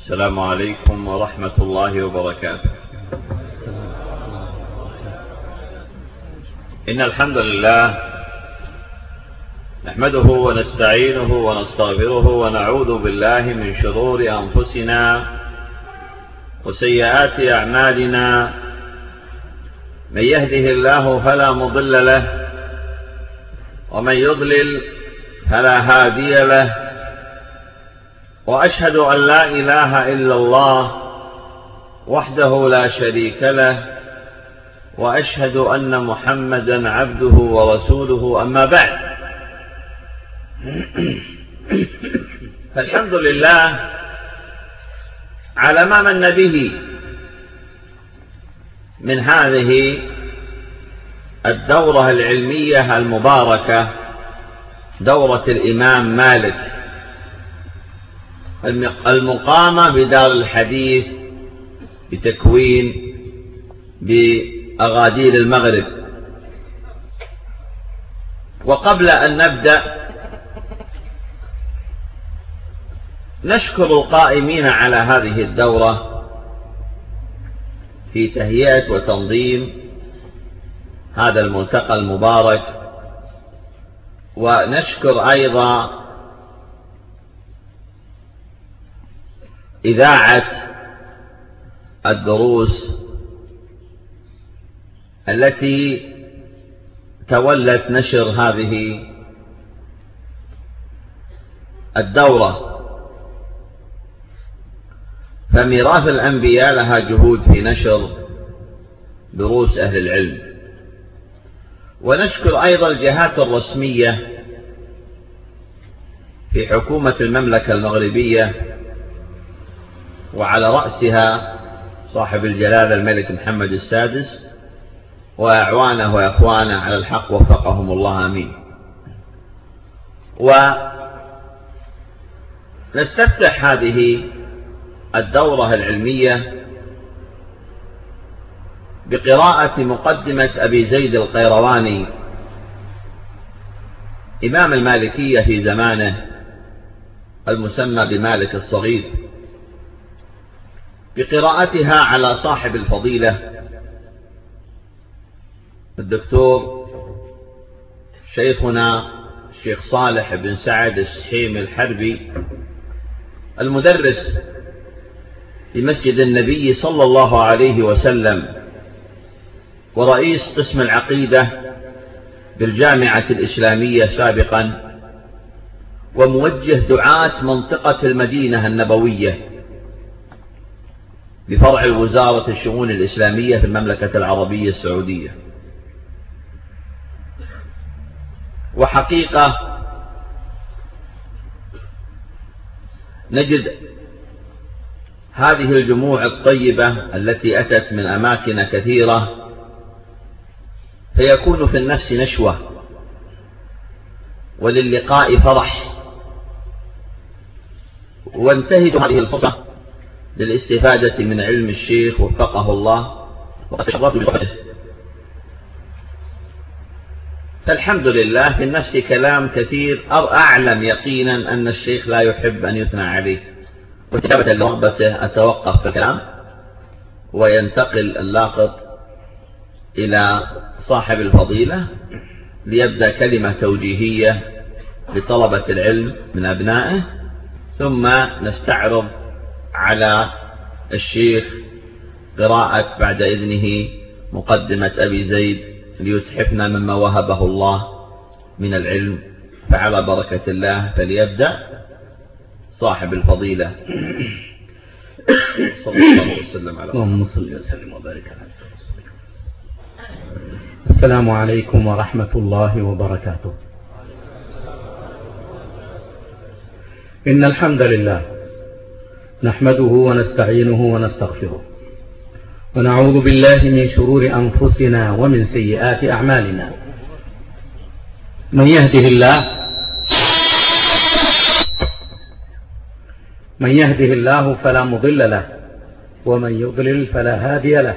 السلام عليكم ورحمة الله وبركاته. إن الحمد لله نحمده ونستعينه ونستغفره ونعوذ بالله من شرور أنفسنا وسيئات أعمالنا. من يهده الله فلا مضل له ومن يضلل فلا هادي له، وأشهد أن لا إله إلا الله وحده لا شريك له، وأشهد أن محمدا عبده ورسوله. أما بعد، فالحمد لله على ما من به من هذه الدورة العلمية المباركة، دورة الإمام مالك المقامة بدار الحديث بتكوين بأغادير المغرب. وقبل أن نبدأ نشكر القائمين على هذه الدورة في تهيئة وتنظيم هذا الملتقى المبارك، ونشكر أيضا إذاعة الدروس التي تولت نشر هذه الدورة، فميراث الأنبياء لها جهود في نشر دروس أهل العلم. ونشكر أيضا الجهات الرسمية في حكومة المملكة المغربية، وعلى رأسها صاحب الجلالة الملك محمد السادس وأعوانه وأخوانه على الحق، وفقهم الله آمين. ونستفتح هذه الدورة العلمية بقراءة مقدمة أبي زيد القيرواني إمام المالكية في زمانه، المسمى بمالك الصغير، بقراءتها على صاحب الفضيلة الدكتور شيخنا الشيخ صالح بن سعد السحيم الحربي، المدرس بمسجد النبي صلى الله عليه وسلم، ورئيس قسم العقيدة بالجامعة الإسلامية سابقا، وموجه دعاة منطقة المدينة النبوية بفرع وزارة الشؤون الإسلامية في المملكة العربية السعودية. وحقيقة نجد هذه الجموع الطيبة التي أتت من أماكن كثيرة، فيكون في النفس نشوة وللقاء فرح، وانتهز هذه الفرصة للاستفادة من علم الشيخ وفقه الله، وقد تشرفت بصحبته. فالحمد لله في النفس كلام كثير، أعلم يقينا أن الشيخ لا يحب أن يثنى عليه، وكتابة لرغبته أتوقف في الكلام وينتقل اللاقط إلى صاحب الفضيلة ليبدأ كلمة توجيهية لطلبة العلم من أبنائه، ثم نستعرض على الشيخ قراءة بعد إذنه مقدمة أبي زيد ليتحفنا مما وهبه الله من العلم. فعلى بركة الله فليبدأ صاحب الفضيلة. صلى الله وسلم على اللهم صل وسلم وبارك على رسولك. السلام عليكم ورحمة الله وبركاته. إن الحمد لله نحمده ونستعينه ونستغفره، ونعوذ بالله من شرور أنفسنا ومن سيئات أعمالنا. من يهده الله فلا مضل له، ومن يضلل فلا هادي له.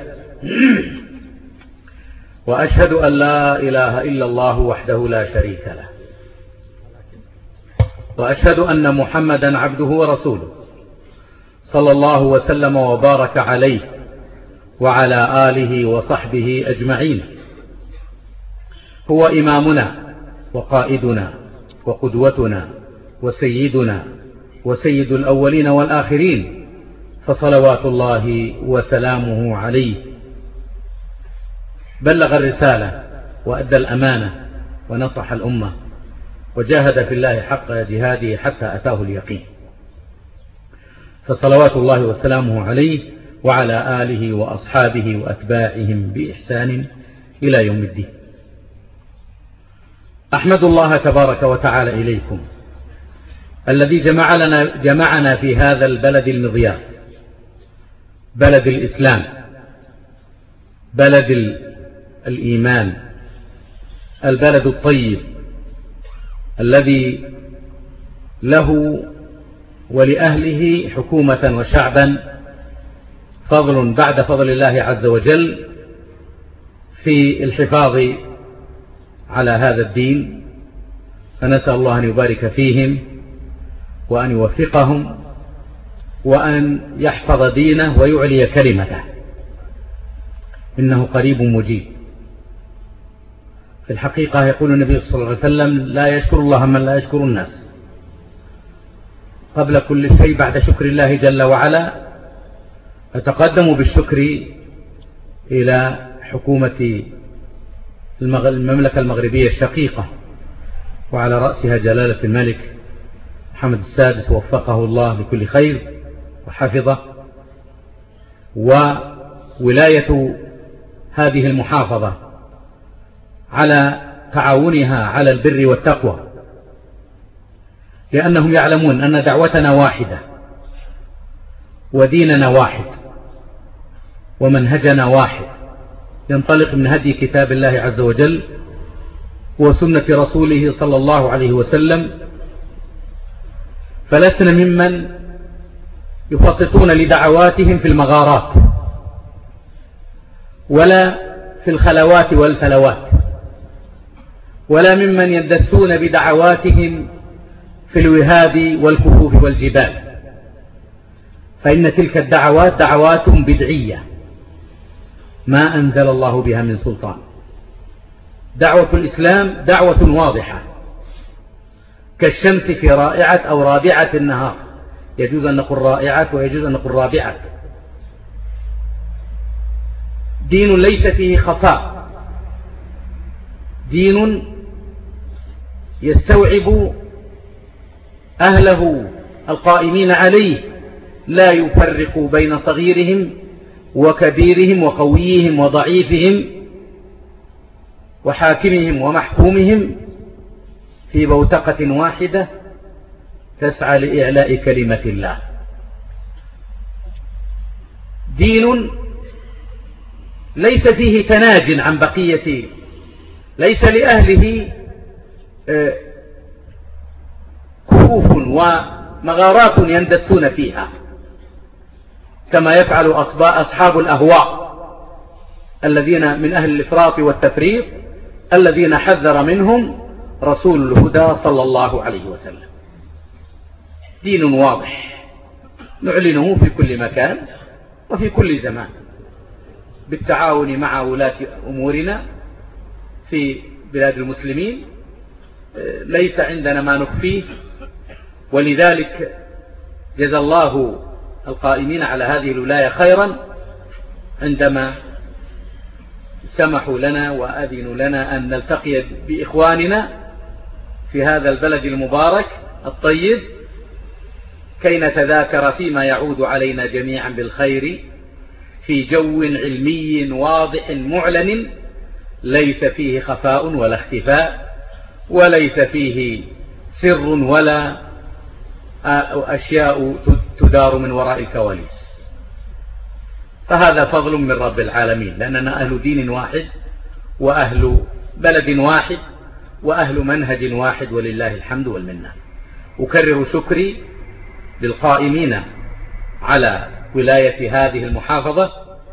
وأشهد أن لا إله إلا الله وحده لا شريك له، وأشهد أن محمدا عبده ورسوله صلى الله وسلم وبارك عليه وعلى آله وصحبه أجمعين. هو إمامنا وقائدنا وقدوتنا وسيدنا وسيد الأولين والآخرين، فصلوات الله وسلامه عليه. بلغ الرسالة وأدى الأمانة ونصح الأمة وجاهد في الله حق جهاده حتى أتاه اليقين، فصلوات الله وسلامه عليه وعلى آله وأصحابه وأتباعهم بإحسان إلى يوم الدين. أحمد الله تبارك وتعالى إليكم الذي جمعنا في هذا البلد المضياف، بلد الإسلام، بلد الإيمان، البلد الطيب الذي له ولأهله حكومة وشعبا فضل بعد فضل الله عز وجل في الحفاظ على هذا الدين، فنسأل الله أن يبارك فيهم وأن يوفقهم وأن يحفظ دينه ويعلي كلمته، إنه قريب مجيب. في الحقيقة يقول النبي صلى الله عليه وسلم: لا يشكر الله من لا يشكر الناس. قبل كل شيء بعد شكر الله جل وعلا أتقدم بالشكر إلى حكومة المملكة المغربية الشقيقة، وعلى رأسها جلالة الملك محمد السادس وفقه الله لكل خير وحفظه، وولاية هذه المحافظة على تعاونها على البر والتقوى، لأنهم يعلمون أن دعوتنا واحدة وديننا واحد ومنهجنا واحد، ينطلق من هدي كتاب الله عز وجل وسنة رسوله صلى الله عليه وسلم، فلسنا ممن يخططون لدعواتهم في المغارات ولا في الخلوات والفلوات، ولا ممن يندسون بدعواتهم في الوهاد والكفوف والجبال، فإن تلك الدعوات دعوات بدعية ما أنزل الله بها من سلطان. دعوة الإسلام دعوة واضحة كالشمس في رائعة أو رابعة النهار، يجوز أن نقول رائعة ويجوز أن نقول رابعة. دين ليس فيه خفاء، دين يستوعب أهله القائمين عليه، لا يفرق بين صغيرهم وكبيرهم وقويهم وضعيفهم وحاكمهم ومحكومهم، في بوتقة واحدة تسعى لإعلاء كلمة الله. دين ليس فيه تناج عن بقية، ليس لأهله كفوف ومغارات يندسون فيها كما يفعل أصحاب الأهواء الذين من أهل الإفراط والتفريط الذين حذر منهم رسول الهدى صلى الله عليه وسلم. دين واضح نعلنه في كل مكان وفي كل زمان بالتعاون مع ولاة أمورنا في بلاد المسلمين، ليس عندنا ما نخفيه، ولذلك جزى الله القائمين على هذه الولاية خيرا عندما سمحوا لنا وأذنوا لنا أن نلتقي بإخواننا في هذا البلد المبارك الطيب كي نتذاكر فيما يعود علينا جميعا بالخير في جو علمي واضح معلن، ليس فيه خفاء ولا اختفاء، وليس فيه سر ولا أشياء تدار من وراء الكواليس. فهذا فضل من رب العالمين، لأننا أهل دين واحد وأهل بلد واحد وأهل منهج واحد، ولله الحمد والمنة. أكرر شكري للقائمين على ولاية هذه المحافظة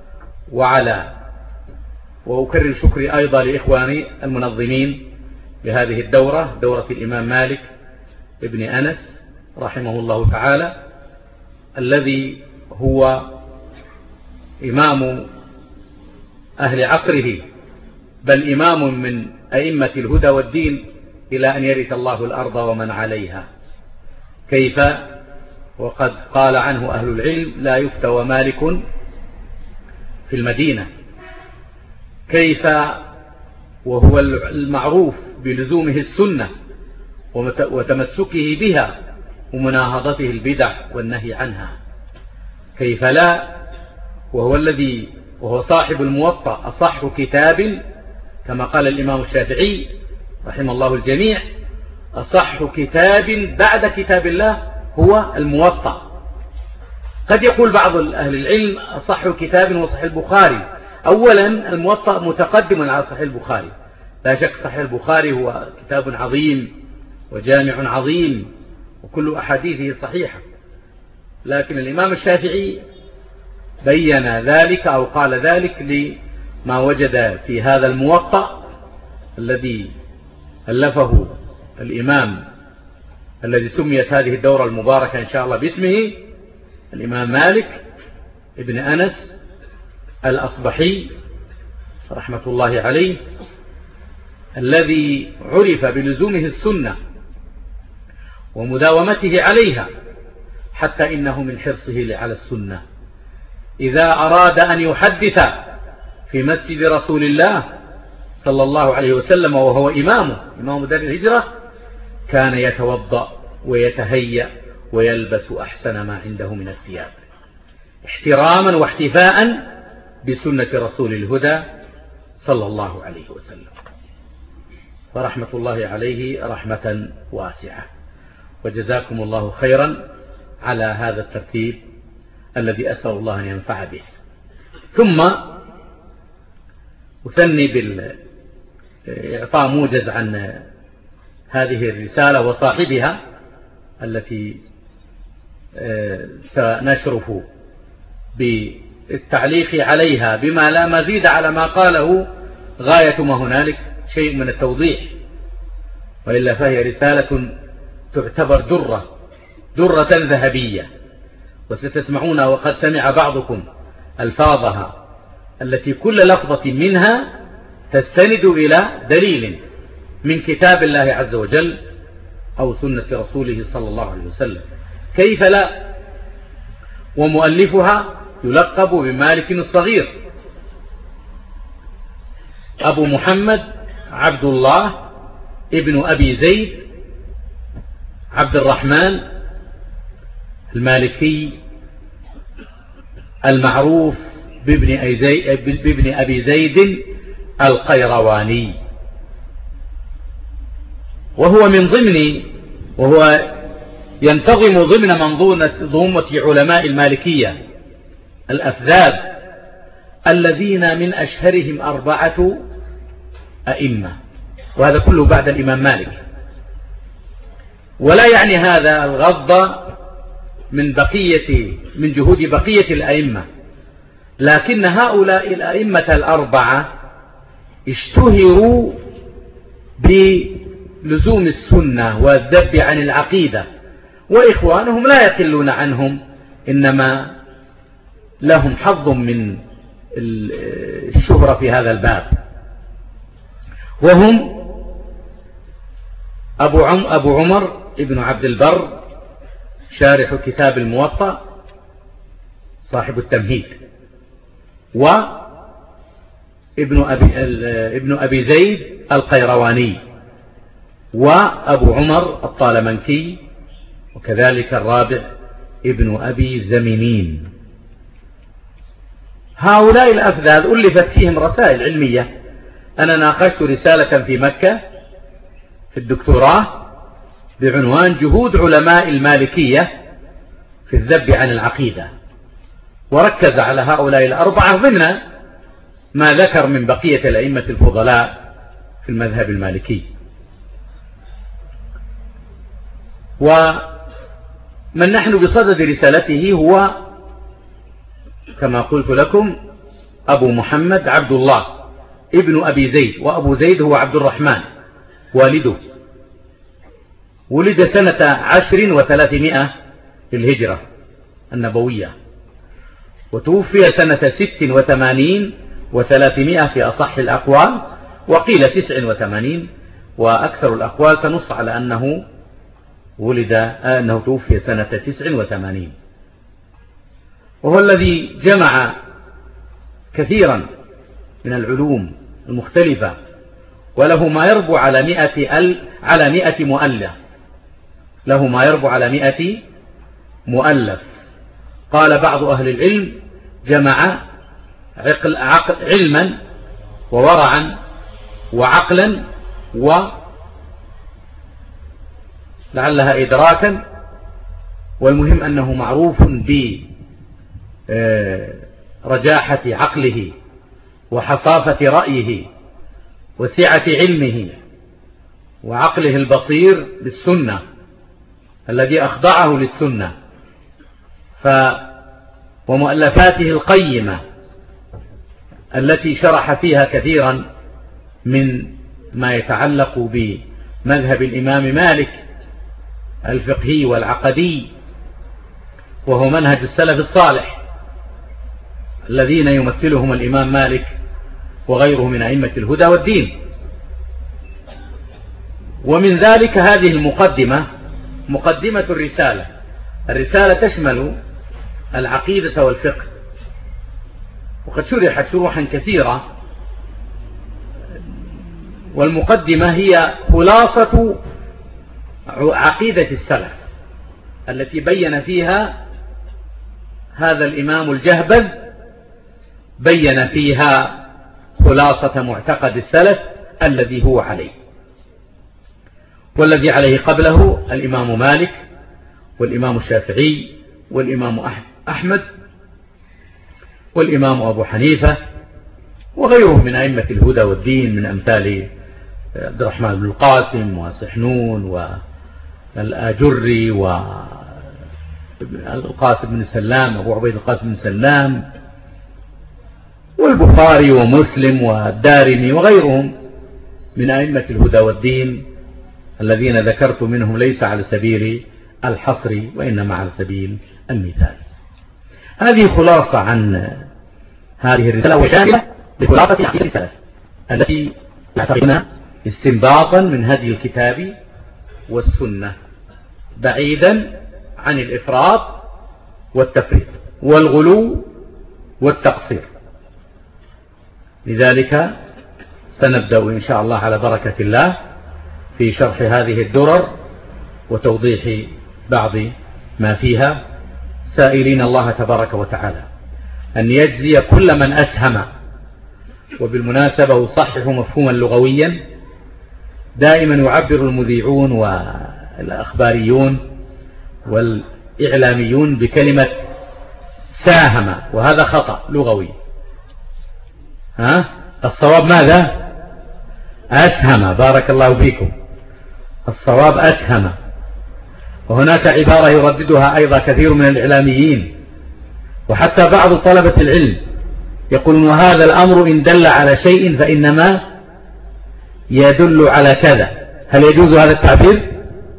وأكرر شكري أيضا لإخواني المنظمين لهذه دورة الإمام مالك ابن أنس رحمه الله تعالى، الذي هو إمام أهل عصره، بل إمام من أئمة الهدى والدين إلى أن يرث الله الأرض ومن عليها. كيف وقد قال عنه أهل العلم: لا يفتوى مالك في المدينة. كيف وهو المعروف بلزومه السنة وتمسكه بها ومناهضته البدع والنهي عنها. كيف لا وهو صاحب الموطأ، أصح كتاب كما قال الإمام الشافعي رحمه الله الجميع: أصح كتاب بعد كتاب الله هو الموطأ. قد يقول بعض أهل العلم: أصح كتاب هو صحيح البخاري. أولا الموطأ متقدم على صحيح البخاري، لا شك صحيح البخاري هو كتاب عظيم وجامع عظيم وكل أحاديثه صحيحة، لكن الإمام الشافعي بين ذلك أو قال ذلك لما وجد في هذا الموطأ الذي ألفه الإمام الذي سميت هذه الدورة المباركة إن شاء الله باسمه، الإمام مالك ابن أنس الأصبحي رحمة الله عليه، الذي عرف بلزومه السنة ومداومته عليها، حتى إنه من حرصه على السنة إذا أراد أن يحدث في مسجد رسول الله صلى الله عليه وسلم وهو إمام دار الهجرة، كان يتوضأ ويتهيأ ويلبس أحسن ما عنده من الثياب، احتراما واحتفاء بسنة رسول الهدى صلى الله عليه وسلم. فرحمة الله عليه رحمة واسعة، وجزاكم الله خيرا على هذا الترتيب الذي أسأل الله أن ينفع به. ثم أثني بالإعطاء موجز عن هذه الرسالة وصاحبها التي سنشرف بالتعليق عليها بما لا مزيد على ما قاله، غاية ما هنالك شيء من التوضيح، وإلا فهي رسالة تعتبر درة ذهبية. وستسمعون وقد سمع بعضكم ألفاظها التي كل لفظة منها تستند إلى دليل من كتاب الله عز وجل أو سنة رسوله صلى الله عليه وسلم. كيف لا؟ ومؤلفها يلقب بمالك الصغير، أبو محمد عبد الله ابن أبي زيد عبد الرحمن المالكي المعروف بابن أبي زيد القيرواني، وهو ينتظم ضمن منظومة علماء المالكية الأفذاذ الذين من أشهرهم 4 أئمة، وهذا كله بعد الإمام مالك. ولا يعني هذا الغض من جهود بقية الأئمة، لكن هؤلاء الأئمة 4 اشتهروا بلزوم السنة والذب عن العقيدة، وإخوانهم لا يقلون عنهم، إنما لهم حظ من الشهرة في هذا الباب. وهم أبو عمر ابن عبد البر شارح كتاب الموطأ صاحب التمهيد، ابن أبي زيد القيرواني، وأبو عمر الطالمنكي، وكذلك الرابع ابن أبي زمنين. هؤلاء الأفذاذ ألفت فيهم رسائل علمية. أنا ناقشت رسالة في مكة في الدكتوراه بعنوان جهود علماء المالكية في الذب عن العقيدة، وركز على هؤلاء 4 ضمن ما ذكر من بقية الأئمة الفضلاء في المذهب المالكي. ومن نحن بصدد رسالته هو كما قلت لكم أبو محمد عبد الله ابن أبي زيد، وأبو زيد هو عبد الرحمن والده، ولد سنة 10 و300 للهجرة، النبوية، وتوفي سنة 86 و300 في أصح الأقوال، وقيل 89، وأكثر الأقوال تنص على أنه أنه توفي سنة 89، وهو الذي جمع كثيرا من العلوم المختلفة، وله ما يربو على 100 مؤلف، له ما يربو على 100 مؤلف. قال بعض أهل العلم جمع علما وورعا وعقلا ولعلها إدراكا، والمهم أنه معروف برجاحة عقله وحصافة رأيه وسعة علمه وعقله البصير بالسنة الذي أخضعه للسنة، ومؤلفاته القيمة التي شرح فيها كثيرا من ما يتعلق بمذهب الإمام مالك الفقهي والعقدي، وهو منهج السلف الصالح الذين يمثلهم الإمام مالك وغيره من أئمة الهدى والدين. ومن ذلك هذه المقدمة، مقدمة الرسالة. الرسالة تشمل العقيدة والفقه، وقد شرحت شروحا كثيرة، والمقدمة هي خلاصة عقيدة السلف التي بين فيها هذا الإمام الجهبذ، بين فيها خلاصة معتقد السلف الذي هو عليه، والذي عليه قبله الإمام مالك والإمام الشافعي والإمام أحمد والإمام أبو حنيفة وغيرهم من أئمة الهدى والدين، من أمثال عبد الرحمن بن القاسم وسحنون والآجري والقاسم بن سلام، أبو عبيد القاسم بن سلام، والبخاري ومسلم والدارمي وغيرهم من أئمة الهدى والدين الذين ذكرت منهم ليس على سبيل الحصر وإنما على سبيل المثال. هذه خلاصة عن هذه الرسالة، وشاملة لخلاصة عقيدة السلف التي يعتقدون استنباطا من هدي الكتاب والسنة، بعيدا عن الإفراط والتفريط والغلو والتقصير. لذلك سنبدأ إن شاء الله على بركة الله في شرح هذه الدرر وتوضيح بعض ما فيها، سائلين الله تبارك وتعالى أن يجزي كل من أسهم. وبالمناسبة صحح مفهوما لغويا، دائما يعبر المذيعون والأخباريون والإعلاميون بكلمة ساهم، وهذا خطأ لغوي. الصواب ماذا؟ أسهم. بارك الله فيكم. الصواب أسهم. وهناك عبارة يرددها أيضا كثير من الإعلاميين وحتى بعض طلبة العلم، يقولون هذا الأمر إن دل على شيء فإنما يدل على كذا. هل يجوز هذا التعبير؟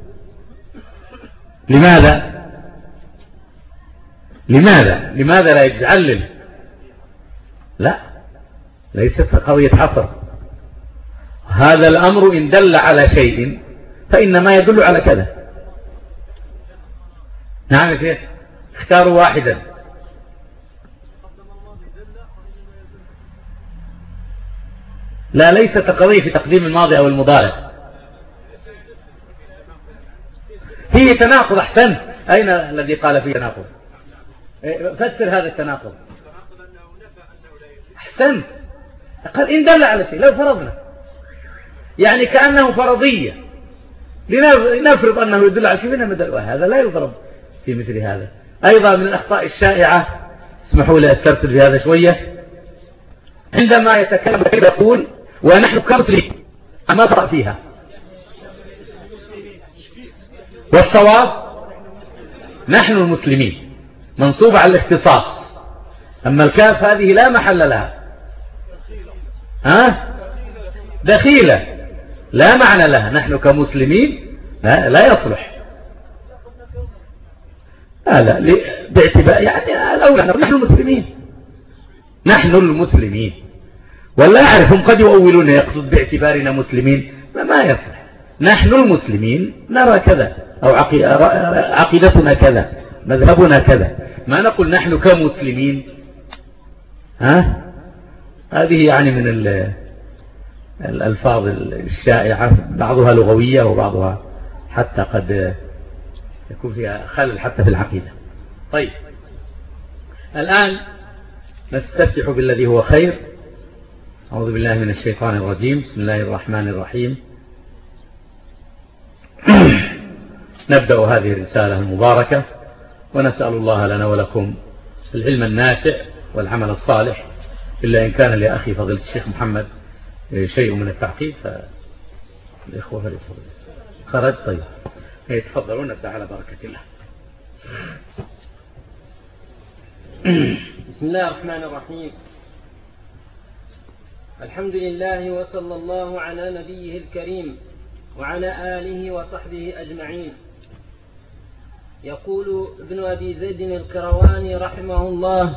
لماذا لا يتعلل؟ لا، ليست قضية حصر. هذا الأمر إن دل على شيء فإنما يدل على كذا. نعم يا شيخ، اختاروا واحدا. لا، ليست قضية في تقديم الماضي أو المضارع، فيه تناقض. أحسنت. أين الذي قال فيه تناقض؟ فسر هذا التناقض. أحسنت. قال إن دل على شيء. لو فرضنا يعني كأنه فرضية، لنفرض أنه يدل على شيء منها دل، هذا لا يضرب في مثل هذا. أيضا من الأخطاء الشائعة، اسمحوا لي أسترسل في هذا شوية، عندما يتكلم يقول ونحن كمسلمين، ما قرأ فيها. والصواب نحن المسلمين، منصوب على الاختصاص. أما الكاف هذه لا محل لها، دخيلة لا معنى لها. نحن كمسلمين لا يصلح. لا باعتبار يعني الأولى نحن المسلمين، نحن المسلمين، ولا أعرفهم قد يؤولون يقصد باعتبارنا مسلمين، ما يصح. نحن المسلمين نرى كذا، أو عقيدتنا كذا، مذهبنا كذا، ما نقول نحن كمسلمين. هذه يعني من الألفاظ الشائعة، بعضها لغوية وبعضها حتى قد يكون فيها خلل حتى في العقيدة. طيب، الآن نستفتح بالذي هو خير. أعوذ بالله من الشيطان الرجيم. بسم الله الرحمن الرحيم. نبدأ هذه الرسالة المباركة، ونسأل الله لنا ولكم العلم النافع والعمل الصالح، إلا إن كان لأخي فضيلة الشيخ محمد شيء من التعقيب فالإخوة فليتفضل. خرج؟ طيب، يتفضلون. نبدأ على بركة الله. بسم الله الرحمن الرحيم. الحمد لله، وصلى الله على نبيه الكريم وعلى آله وصحبه أجمعين. يقول ابن أبي زيد القرواني رحمه الله: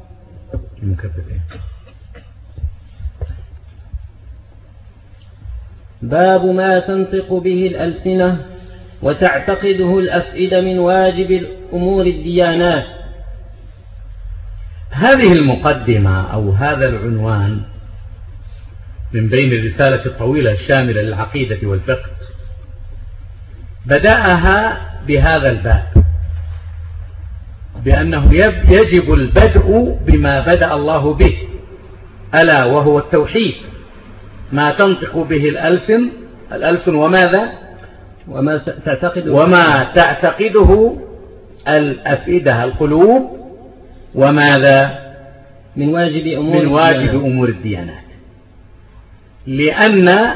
باب ما تنطق به الألسنة وتعتقده الأفئدة من واجب أمور الديانات. هذه المقدمة أو هذا العنوان من بين الرسالة الطويلة الشاملة للعقيدة والفقه بدأها بهذا الباب، بأنه يجب البدء بما بدأ الله به، ألا وهو التوحيد. ما تنطق به الألسن وماذا؟ وما تعتقده الأفئدة القلوب، وماذا؟ من واجب أمور الديانات. لأن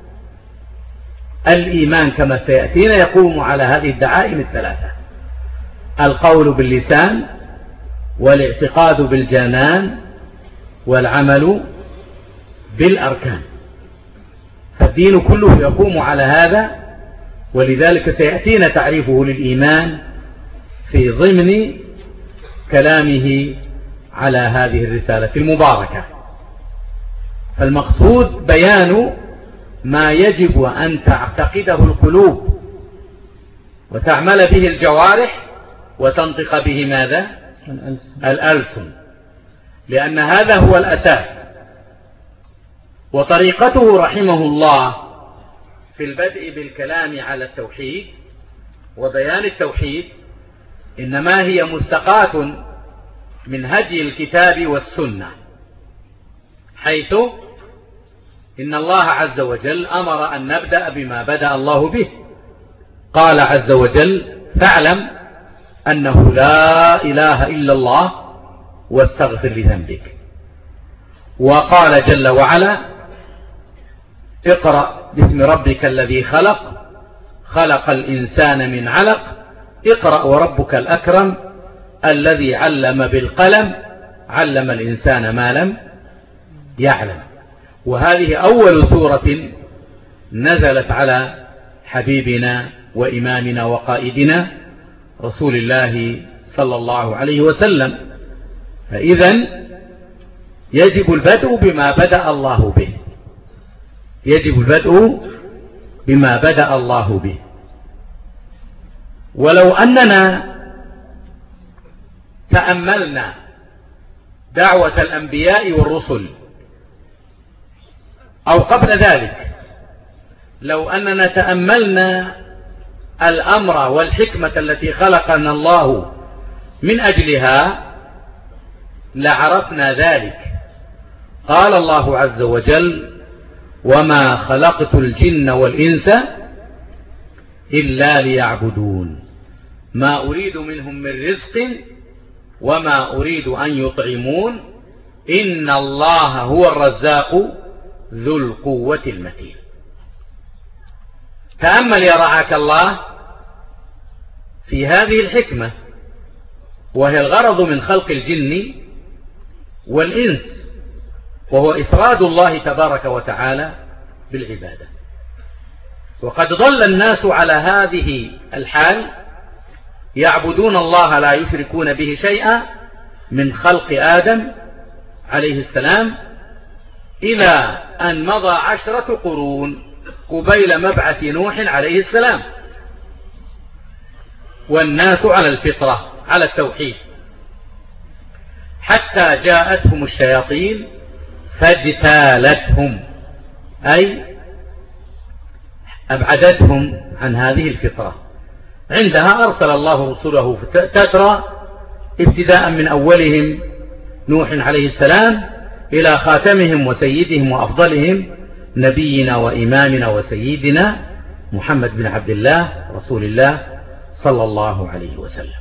الإيمان كما سيأتينا يقوم على هذه الدعائم الثلاثة: القول باللسان، والاعتقاد بالجنان، والعمل بالأركان. فالدين كله يقوم على هذا، ولذلك سيأتينا تعريفه للإيمان في ضمن كلامه على هذه الرسالة المباركة. فالمقصود بيان ما يجب أن تعتقده القلوب وتعمل به الجوارح وتنطق به ماذا؟ الألسن، لأن هذا هو الأساس. وطريقته رحمه الله في البدء بالكلام على التوحيد وبيان التوحيد إنما هي مستقاة من هدي الكتاب والسنة، حيث إن الله عز وجل أمر أن نبدأ بما بدأ الله به. قال عز وجل: فاعلم أنه لا إله إلا الله واستغفر لذنبك. وقال جل وعلا: اقرأ باسم ربك الذي خلق، خلق الإنسان من علق، اقرأ وربك الأكرم الذي علم بالقلم، علم الإنسان ما لم يعلم. وهذه أول سورة نزلت على حبيبنا وإمامنا وقائدنا رسول الله صلى الله عليه وسلم. فإذن يجب البدء بما بدأ الله به، يجب البدء بما بدأ الله به. ولو أننا تأملنا دعوة الأنبياء والرسل، أو قبل ذلك لو أننا تأملنا الأمر والحكمة التي خلقنا الله من أجلها لعرفنا ذلك. قال الله عز وجل: وما خلقت الجن والإنس إلا ليعبدون ما أريد منهم من رزق وما أريد أن يطعمون إن الله هو الرزاق ذو القوة المتين. تأمل يا رعاك الله في هذه الحكمة، وهي الغرض من خلق الجن والإنس، وهو إفراد الله تبارك وتعالى بالعبادة. وقد ضل الناس على هذه الحال يعبدون الله لا يشركون به شيئا من خلق آدم عليه السلام إلى أن مضى 10 قرون قبيل مبعث نوح عليه السلام، والناس على الفطرة على التوحيد، حتى جاءتهم الشياطين فاجتالتهم، أي أبعدتهم عن هذه الفطرة. عندها أرسل الله رسله تترى، ابتداء من أولهم نوح عليه السلام إلى خاتمهم وسيدهم وأفضلهم نبينا وإمامنا وسيدنا محمد بن عبد الله رسول الله صلى الله عليه وسلم.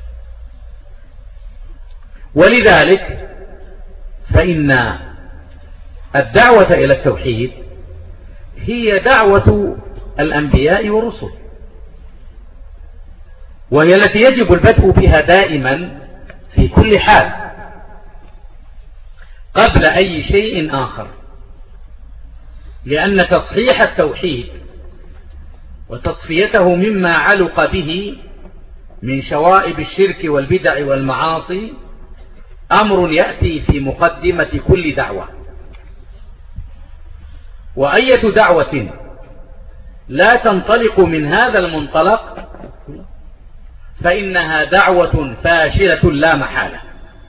ولذلك فإن الدعوة إلى التوحيد هي دعوة الأنبياء والرسل، وهي التي يجب البدء بها دائما في كل حال قبل أي شيء آخر، لأن تصحيح التوحيد وتصفيته مما علق به من شوائب الشرك والبدع والمعاصي أمر يأتي في مقدمة كل دعوة، وأية دعوة لا تنطلق من هذا المنطلق فإنها دعوة فاشلة لا محالة،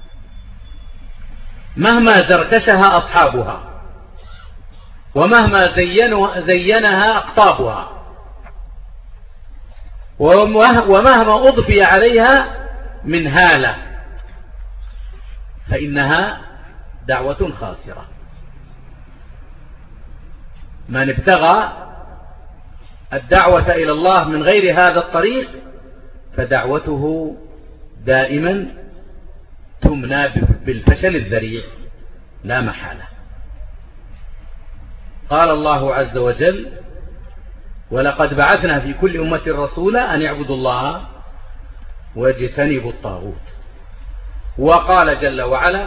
مهما زركشها أصحابها ومهما زينها أقطابها ومهما أضفي عليها من هالة، فإنها دعوة خاسرة. من ابتغى الدعوة إلى الله من غير هذا الطريق فدعوته دائما تمنى بالفشل الذريع لا محالة. قال الله عز وجل: ولقد بعثنا في كل أمة رسولا أن يعبدوا الله واجتنبوا الطاغوت. وقال جل وعلا: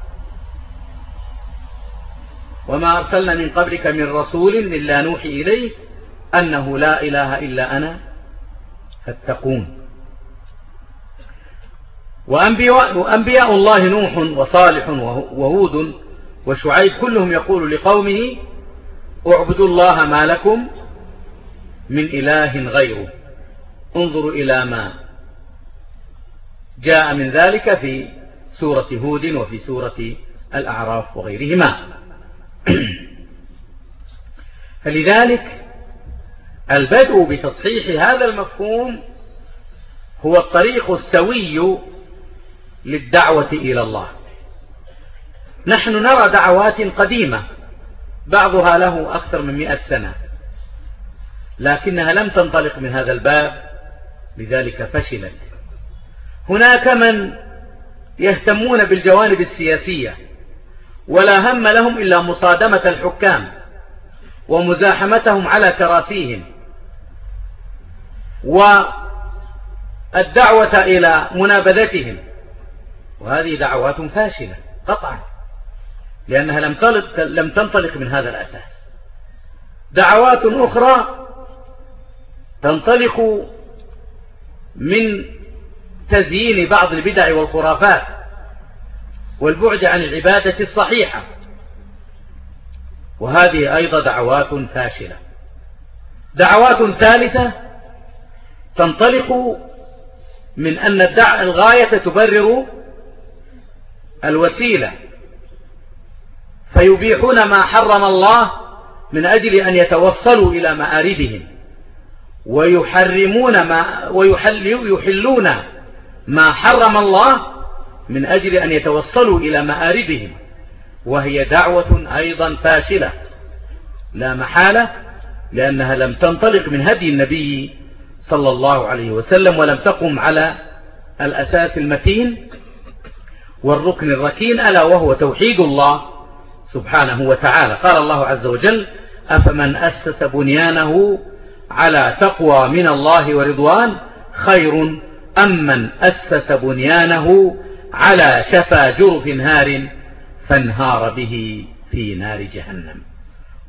وما أرسلنا من قبلك من رسول إلا نوحي إليه أنه لا إله إلا أنا فاتقون. وأنبياء الله نوح وصالح وهود وشعيب كلهم يقول لقومه: اعبدوا الله ما لكم من إله غيره. انظروا إلى ما جاء من ذلك في سورة هود وفي سورة الأعراف وغيرهما. فلذلك البدء بتصحيح هذا المفهوم هو الطريق السوي للدعوة إلى الله. نحن نرى دعوات قديمة بعضها له أكثر من 100 سنة، لكنها لم تنطلق من هذا الباب، لذلك فشلت. هناك من يهتمون بالجوانب السياسية ولا هم لهم إلا مصادمة الحكام ومزاحمتهم على كراسيهم، والدعوة إلى منابذتهم، وهذه دعوات فاشلة قطعا، لأنها لم تنطلق من هذا الأساس. دعوات أخرى تنطلق من تزيين بعض البدع والخرافات والبعد عن العبادة الصحيحة، وهذه أيضا دعوات فاشلة. دعوات ثالثة تنطلق من أن الغاية تبرر الوسيلة، فيبيحون ما حرم الله من أجل أن يتوصلوا إلى مآربهم، ويحلون ما حرم الله من أجل أن يتوصلوا إلى مآربهم، وهي دعوة أيضا فاشلة لا محالة، لأنها لم تنطلق من هدي النبي صلى الله عليه وسلم، ولم تقم على الأساس المتين والركن الركين، ألا وهو توحيد الله سبحانه وتعالى. قال الله عز وجل: أفمن أسس بنيانه على تقوى من الله ورضوان خير أم من أسس بنيانه على شفا جرف هار فانهار به في نار جهنم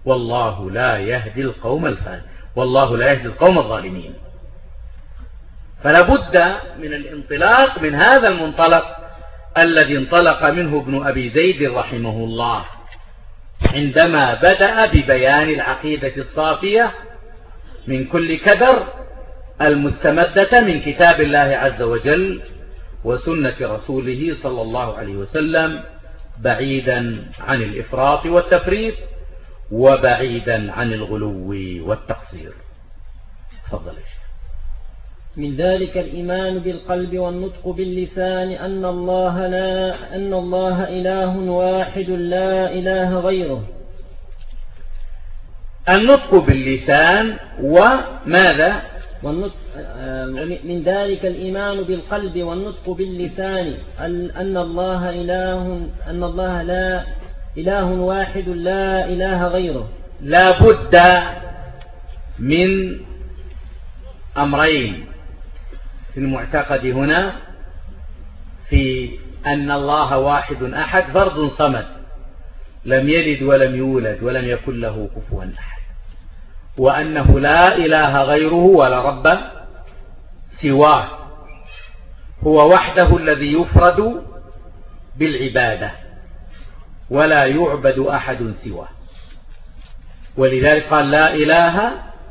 والله لا يهدي القوم الظالمين. فلا بد من الانطلاق من هذا المنطلق الذي انطلق منه ابن أبي زيد رحمه الله عندما بدأ ببيان العقيدة الصافية من كل كدر المستمدة من كتاب الله عز وجل وسنة رسوله صلى الله عليه وسلم، بعيدا عن الإفراط والتفريط وبعيدا عن الغلو والتقصير. تفضل. من ذلك الإيمان بالقلب والنطق باللسان أن الله إله واحد لا إله غيره. النطق باللسان وماذا؟ من ذلك الإيمان بالقلب والنطق باللسان أن الله لا إله واحد لا إله غيره. لا بد من أمرين في المعتقد هنا، في أن الله واحد أحد فرد صمد لم يلد ولم يولد ولم يكن له كفوا أحد، وأنه لا إله غيره ولا رب سواه، هو وحده الذي يفرد بالعبادة ولا يعبد أحد سواه. ولذلك قال لا إله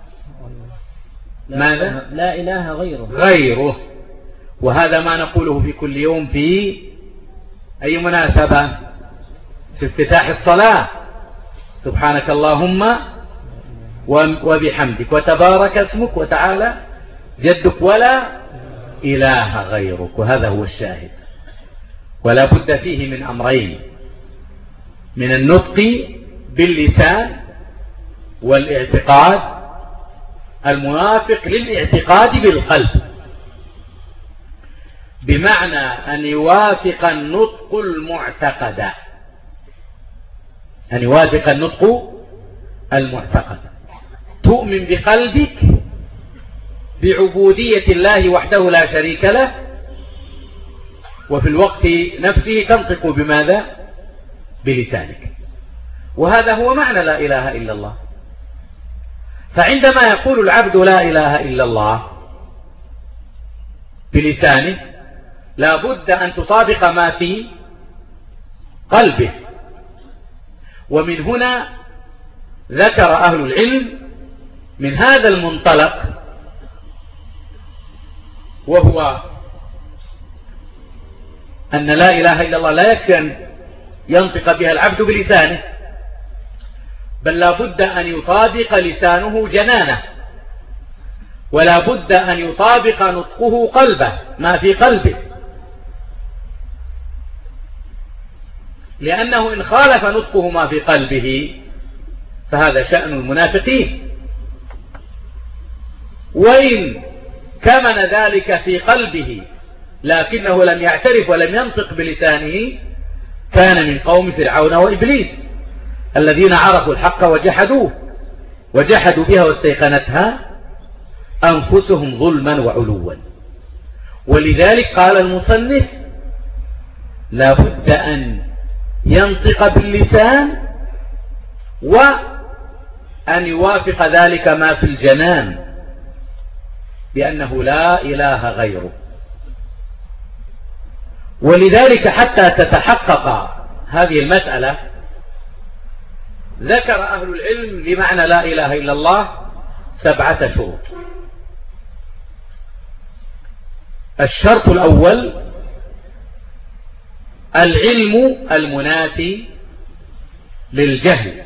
ماذا؟ لا إله غيره. وهذا ما نقوله في كل يوم في أي مناسبة؟ في افتتاح الصلاة: سبحانك اللهم وبحمدك وتبارك اسمك وتعالى جدك ولا إله غيرك. وهذا هو الشاهد. ولا بد فيه من أمرين: من النطق باللسان والاعتقاد الموافق للاعتقاد بالقلب، بمعنى أن يوافق النطق المعتقد، أن يوافق النطق المعتقد. تؤمن بقلبك بعبودية الله وحده لا شريك له، وفي الوقت نفسه تنطق بماذا؟ بلسانك. وهذا هو معنى لا إله إلا الله. فعندما يقول العبد لا إله إلا الله بلسانه لا بد أن تطابق ما في قلبه. ومن هنا ذكر أهل العلم من هذا المنطلق، وهو أن لا إله إلا الله لا يكفي أن ينطق بها العبد بلسانه، بل لا بد أن يطابق لسانه جنانه، ولا بد أن يطابق نطقه قلبه، ما في قلبه، لأنه إن خالف نطقه ما في قلبه فهذا شأن المنافقين. وإن كمن ذلك في قلبه لكنه لم يعترف ولم ينطق بلسانه كان من قوم فرعون وإبليس الذين عرفوا الحق وجحدوه، وجحدوا بها واستيقنتها أنفسهم ظلما وعلوا. ولذلك قال المصنف لا بد أن ينطق باللسان وأن يوافق ذلك ما في الجنان بأنه لا إله غيره. ولذلك حتى تتحقق هذه المسألة ذكر أهل العلم لمعنى لا إله إلا الله 7 شروط. الشرط الأول العلم المنافي للجهل،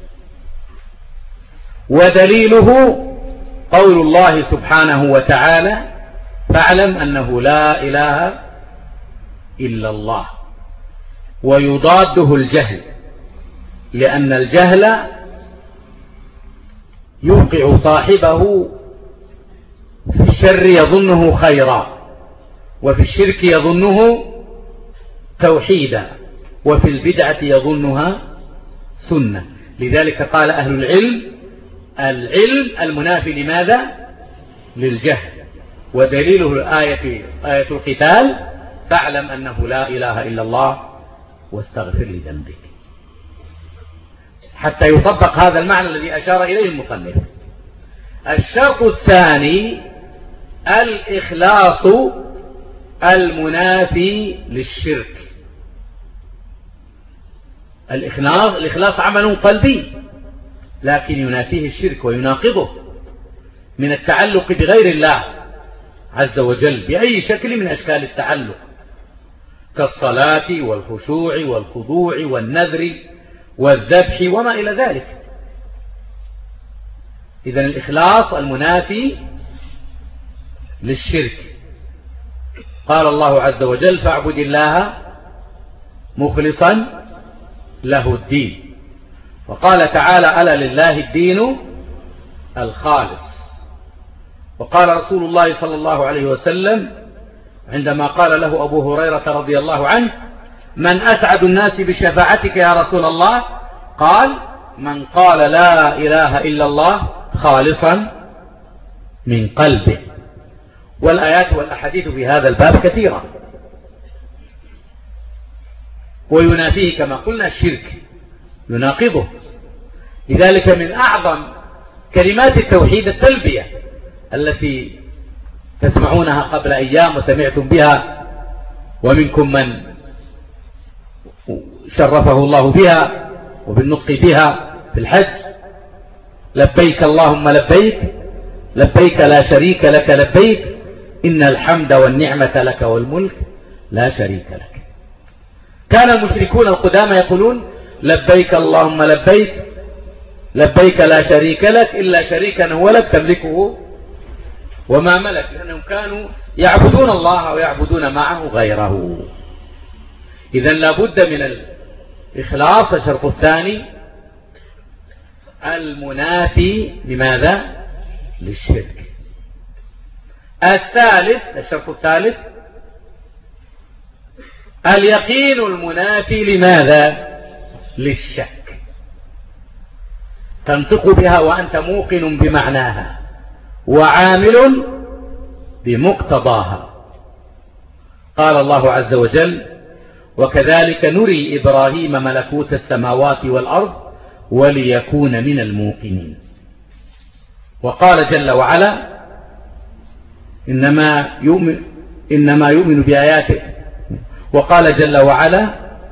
ودليله قول الله سبحانه وتعالى فاعلم أنه لا إله إلا الله. ويضاده الجهل، لأن الجهل يوقع صاحبه في الشر يظنه خيرا، وفي الشرك يظنه توحيدا، وفي البدعة يظنها سنة. لذلك قال أهل العلم العلم المنافي لماذا؟ للجهل. ودليله الآية آية القتال فاعلم أنه لا إله إلا الله واستغفر لذنبك، حتى يطبق هذا المعنى الذي أشار إليه المصنف. الشرط الثاني الإخلاص المنافي للشرك. الإخلاص عمل قلبي، لكن ينافيه الشرك ويناقضه من التعلق بغير الله عز وجل بأي شكل من أشكال التعلق، كالصلاة والخشوع والخضوع والنذر والذبح وما إلى ذلك. إذن الإخلاص المنافي للشرك. قال الله عز وجل: فاعبد الله مخلصا له الدين. وقال تعالى: ألا لله الدين الخالص. وقال رسول الله صلى الله عليه وسلم عندما قال له أبو هريرة رضي الله عنه: من أسعد الناس بشفاعتك يا رسول الله؟ قال: من قال لا إله إلا الله خالصا من قلبه. والآيات والأحاديث في هذا الباب كثيرة، وينافيه كما قلنا الشرك، يناقضه. لذلك من أعظم كلمات التوحيد التلبية التي تسمعونها قبل أيام وسمعتم بها، ومنكم من شرفه الله بها وبالنطق بها في الحج: لبيك اللهم لبيك، لبيك لا شريك لك لبيك، إن الحمد والنعمة لك والملك لا شريك لك. كان المشركون القدامى يقولون: لبيك اللهم لبيك، لبيك لا شريك لك إلا شريكا هو لك تملكه وما ملك، لأنهم كانوا يعبدون الله ويعبدون معه غيره. إذن لابد من الإخلاص. الشرط الثاني المنافي لماذا؟ للشرك. الشرط الثالث اليقين المنافي لماذا؟ للشك. تنطق بها وأنت موقن بمعناها وعامل بمقتضاها. قال الله عز وجل: وكذلك نري إبراهيم ملكوت السماوات والأرض وليكون من الموقنين. وقال جل وعلا: إنما يؤمن بآياته. وقال جل وعلا: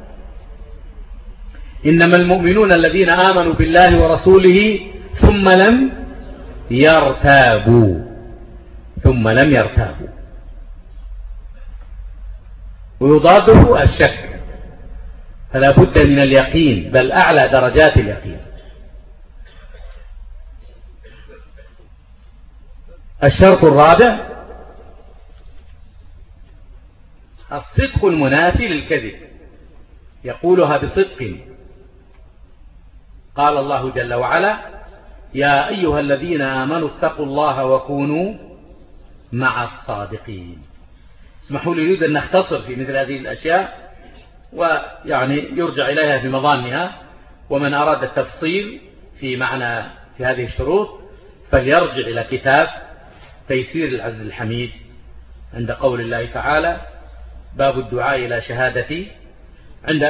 إنما المؤمنون الذين آمنوا بالله ورسوله ثم لم يرتابوا. ويضاده الشك. فلا بد من اليقين، بل أعلى درجات اليقين. الشرط الرابع الصدق المنافي للكذب، يقولها بصدق. قال الله جل وعلا: يا أيها الذين آمنوا اتقوا الله وكونوا مع الصادقين. اسمحوا لي أن نختصر في مثل هذه الأشياء، ويعني يرجع إليها في مظانها. ومن أراد التفصيل في هذه الشروط فليرجع إلى كتاب تيسير العزيز الحميد عند قول الله تعالى: باب الدعاء إلى شهادة، عند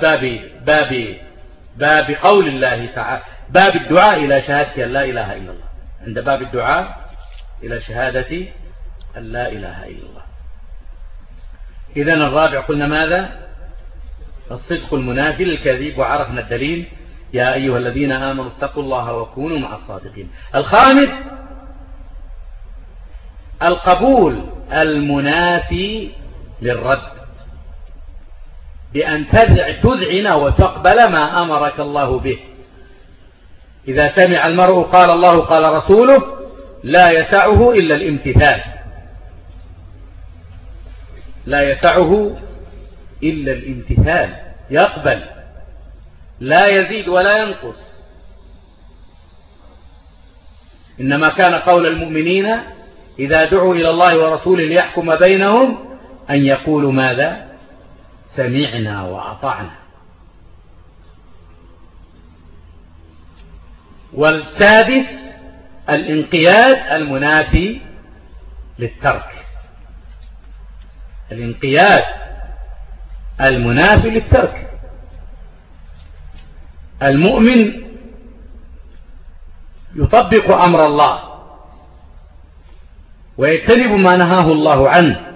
باب قول الله تعالى: باب الدعاء إلى شهادة أن لا إله إلا الله، عند باب الدعاء إلى شهادة أن لا إله إلا الله. إذن الرابع قلنا ماذا؟ الصدق المنافي للكذب، وعرفنا الدليل: يا أيها الذين آمنوا اتقوا الله وكونوا مع الصادقين. الخامس القبول المنافي للرد، بأن تذعن وتقبل ما أمرك الله به. إذا سمع المرء قال الله قال رسوله لا يسعه إلا الامتثال، لا يسعه إلا الامتثال، يقبل لا يزيد ولا ينقص. إنما كان قول المؤمنين إذا دعوا إلى الله ورسوله ليحكم بينهم أن يقولوا ماذا؟ سمعنا وأطعنا. والسادس الانقياد المنافي للترك، الانقياد المنافي للترك. المؤمن يطبق أمر الله ويجتنب ما نهاه الله عنه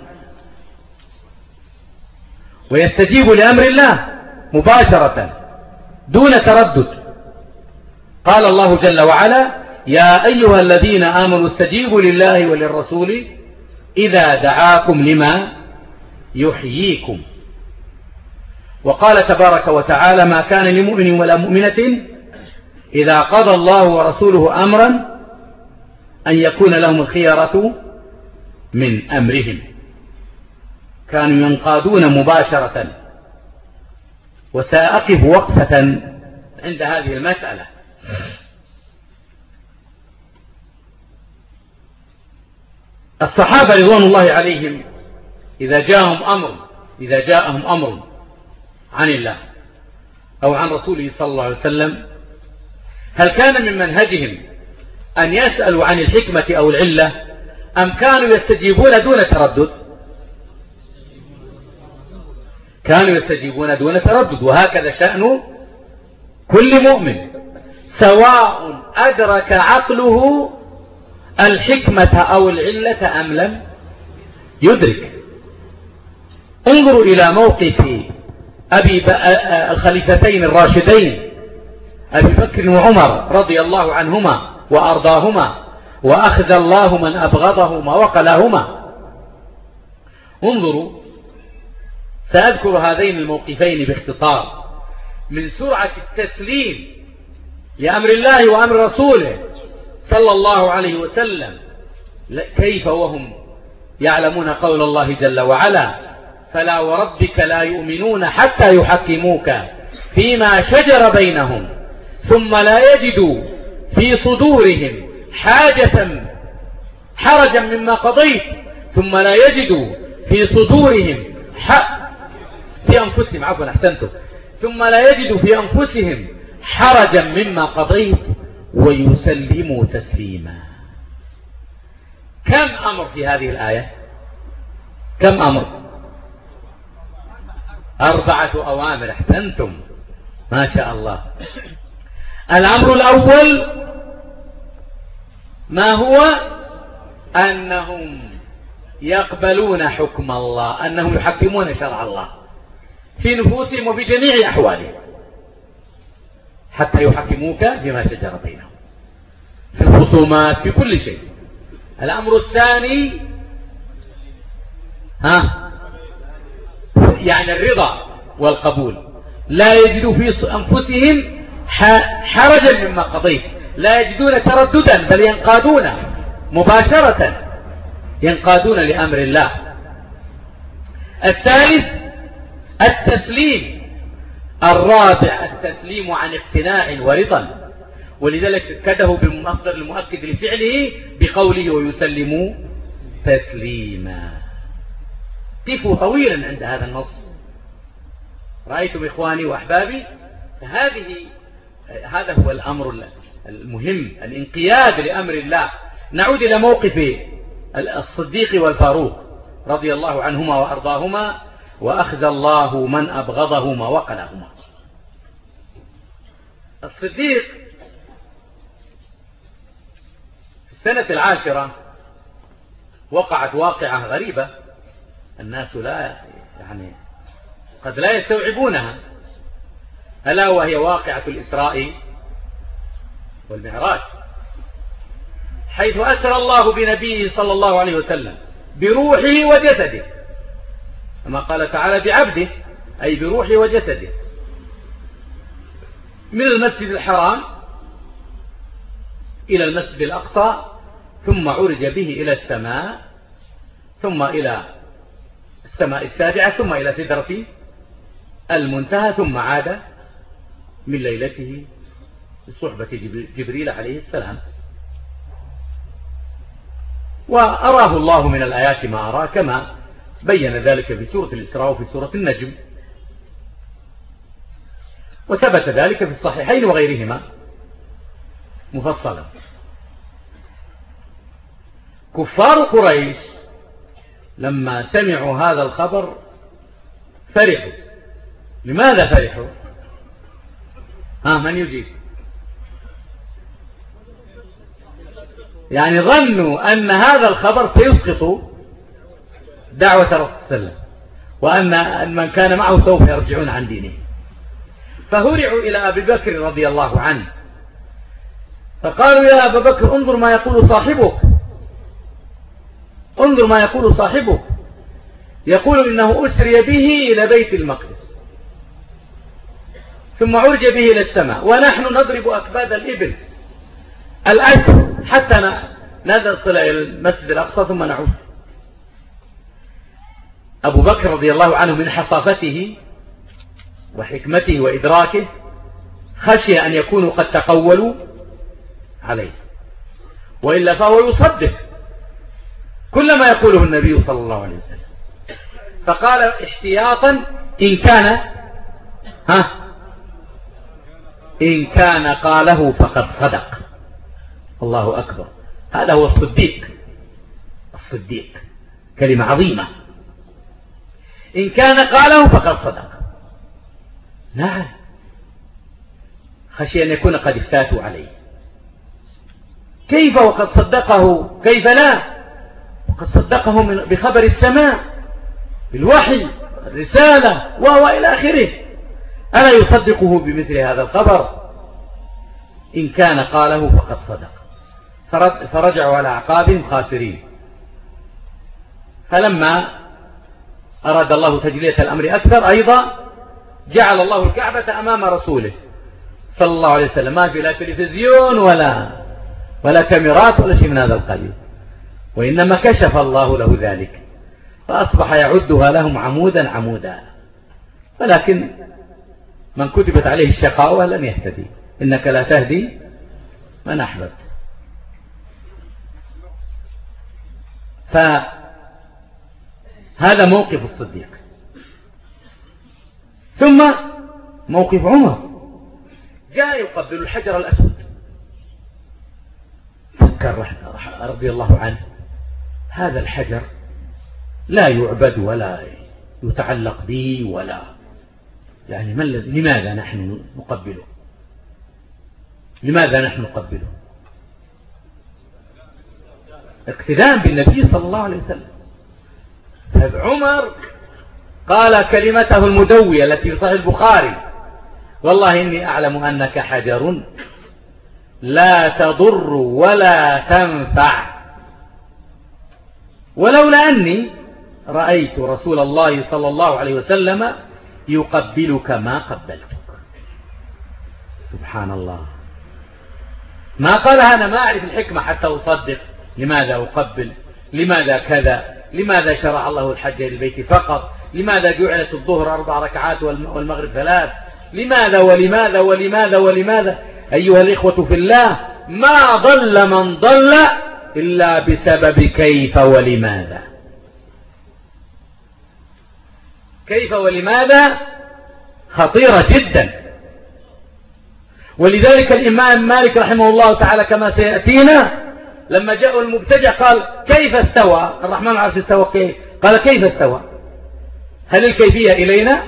ويستجيب لأمر الله مباشرة دون تردد. قال الله جل وعلا: يا أيها الذين آمنوا استجيبوا لله وللرسول إذا دعاكم لما يحييكم. وقال تبارك وتعالى: ما كان لمؤمن ولا مؤمنة إذا قضى الله ورسوله أمرا أن يكون لهم الخيرة من أمرهم. كانوا ينقادون مباشرة. وسأقف وقفة عند هذه المسألة. الصحابة رضوان الله عليهم إذا جاءهم أمر عن الله أو عن رسوله صلى الله عليه وسلم، هل كان من منهجهم أن يسألوا عن الحكمة أو العلة، أم كانوا يستجيبون دون تردد؟ كانوا يستجيبون دون تردد. وهكذا شأن كل مؤمن، سواء أدرك عقله الحكمة أو العلة أم لم يدرك. انظروا إلى موقف الخليفتين الراشدين أبي بكر وعمر رضي الله عنهما وأرضاهما، وأخذ الله من أبغضهما وقلاهما. انظروا، سأذكر هذين الموقفين باختصار من سرعة التسليم لأمر الله وأمر رسوله صلى الله عليه وسلم، كيف وهم يعلمون قول الله جل وعلا: فلا وربك لا يؤمنون حتى يحكموك فيما شجر بينهم ثم لا يجدوا في صدورهم حرجا مما قضيت ثم لا يجدوا في صدورهم في أنفسهم ثم لا يجدوا في أنفسهم حرجا مما قضيت ويسلموا تسليما. كم أمر في هذه الآية؟ كم أمر؟ 4 أوامر. أحسنتم، ما شاء الله. الأمر الأول ما هو؟ أنهم يقبلون حكم الله، أنهم يحكمون شرع الله في نفوسهم وبجميع أحوالهم حتى يحكموك فيما شجر بينهم في الخصومات في كل شيء. الأمر الثاني يعني الرضا والقبول، لا يجدوا في أنفسهم حرجا مما قضيت، لا يجدون ترددا، بل ينقادون مباشرة، ينقادون لأمر الله. الثالث التسليم. الرابع التسليم عن اقتناع ورضا، ولذلك كده بالمصدر المؤكد لفعله بقوله: ويسلموا تسليما. قفوا طويلا عند هذا النص. رأيتم إخواني وأحبابي؟ هذا هو الأمر المهم، الانقياد لأمر الله. نعود إلى موقف الصديق والفاروق رضي الله عنهما وأرضاهما، وأخذ الله من أبغضهما وقلاهما. الصديق في السنة 10 وقعت واقعة غريبة الناس قد لا يستوعبونها، ألا وهي واقعة الإسراء والمعراج، حيث أسرى الله بنبيه صلى الله عليه وسلم بروحه وجسده، كما قال تعالى: بعبده، أي بروحه وجسده، من المسجد الحرام إلى المسجد الأقصى، ثم عرج به إلى السماء، ثم إلى السماء السابعة، ثم إلى سدرة المنتهى، ثم عاد من ليلته بصحبة جبريل عليه السلام. وأراه الله من الآيات ما أراه، كما بين ذلك في سورة الإسراء وفي سورة النجم، وثبت ذلك في الصحيحين وغيرهما مفصلا. كفار قريش لما سمعوا هذا الخبر فرحوا. لماذا فرحوا؟ من يجيب؟ يعني ظنوا أن هذا الخبر سيسقط دعوة الرسول صلى الله عليه وسلم، وأن من كان معه سوف يرجعون عن دينه. فهرعوا إلى أبي بكر رضي الله عنه فقالوا يا أبا بكر انظر ما يقول صاحبك، انظر ما يقول صاحبك، يقول إنه أسري به إلى بيت المقدس ثم عرج به إلى السماء ونحن نضرب أكباد الإبل الأسر حتى نصل إلى المسجد الأقصى ثم نعود. أبو بكر رضي الله عنه من حصافته وحكمته وإدراكه خشي أن يكونوا قد تقولوا عليه، وإلا فهو يصدق كل ما يقوله النبي صلى الله عليه وسلم. فقال احتياطا إن كان قاله فقد صدق. الله أكبر، هذا هو الصديق. الصديق كلمة عظيمة. إن كان قاله فقد صدق. نعم، خشي أن يكون قد افتاتوا عليه. كيف وقد صدقه؟ كيف لا؟ وقد صدقه بخبر السماء، بالوحي، الرسالة وإلى آخره. ألا يصدقه بمثل هذا الخبر؟ إن كان قاله فقد صدق. فرجعوا على أعقابهم خاسرين. فلما أراد الله تجلية الأمر أكثر أيضا جعل الله الكعبة أمام رسوله صلى الله عليه وسلم، ما في لا تلفزيون ولا كاميرات ولا شيء من هذا القبيل، وإنما كشف الله له ذلك فأصبح يعدها لهم عمودا عمودا. ولكن من كتبت عليه الشقاوة لن يهتدي، إنك لا تهدي من أحببت. فهذا موقف الصديق. ثم موقف عمر، جاء يقبل الحجر الأسود، فكر رضي الله عنه هذا الحجر لا يعبد ولا يتعلق به ولا يعني لماذا نحن نقبله؟ لماذا نحن نقبله؟ اقتداء بالنبي صلى الله عليه وسلم. عمر قال كلمته المدوية التي في صحيح البخاري: والله إني أعلم أنك حجر لا تضر ولا تنفع، ولولا أني رأيت رسول الله صلى الله عليه وسلم يقبلك ما قبلتك. سبحان الله، ما قال أنا ما أعرف الحكمة حتى أصدق، لماذا أقبل، لماذا كذا، لماذا شرع الله الحج للبيت فقط، لماذا جعلت الظهر 4 ركعات والمغرب 3، لماذا ولماذا ولماذا ولماذا. أيها الإخوة في الله، ما ضل من ضل إلا بسبب كيف ولماذا. كيف ولماذا خطيرة جدا. ولذلك الإمام مالك رحمه الله تعالى كما سيأتينا لما جاء المبتدع قال كيف استوى الرحمن على العرش استوى؟ كيف؟ قال كيف استوى؟ هل الكيفية إلينا؟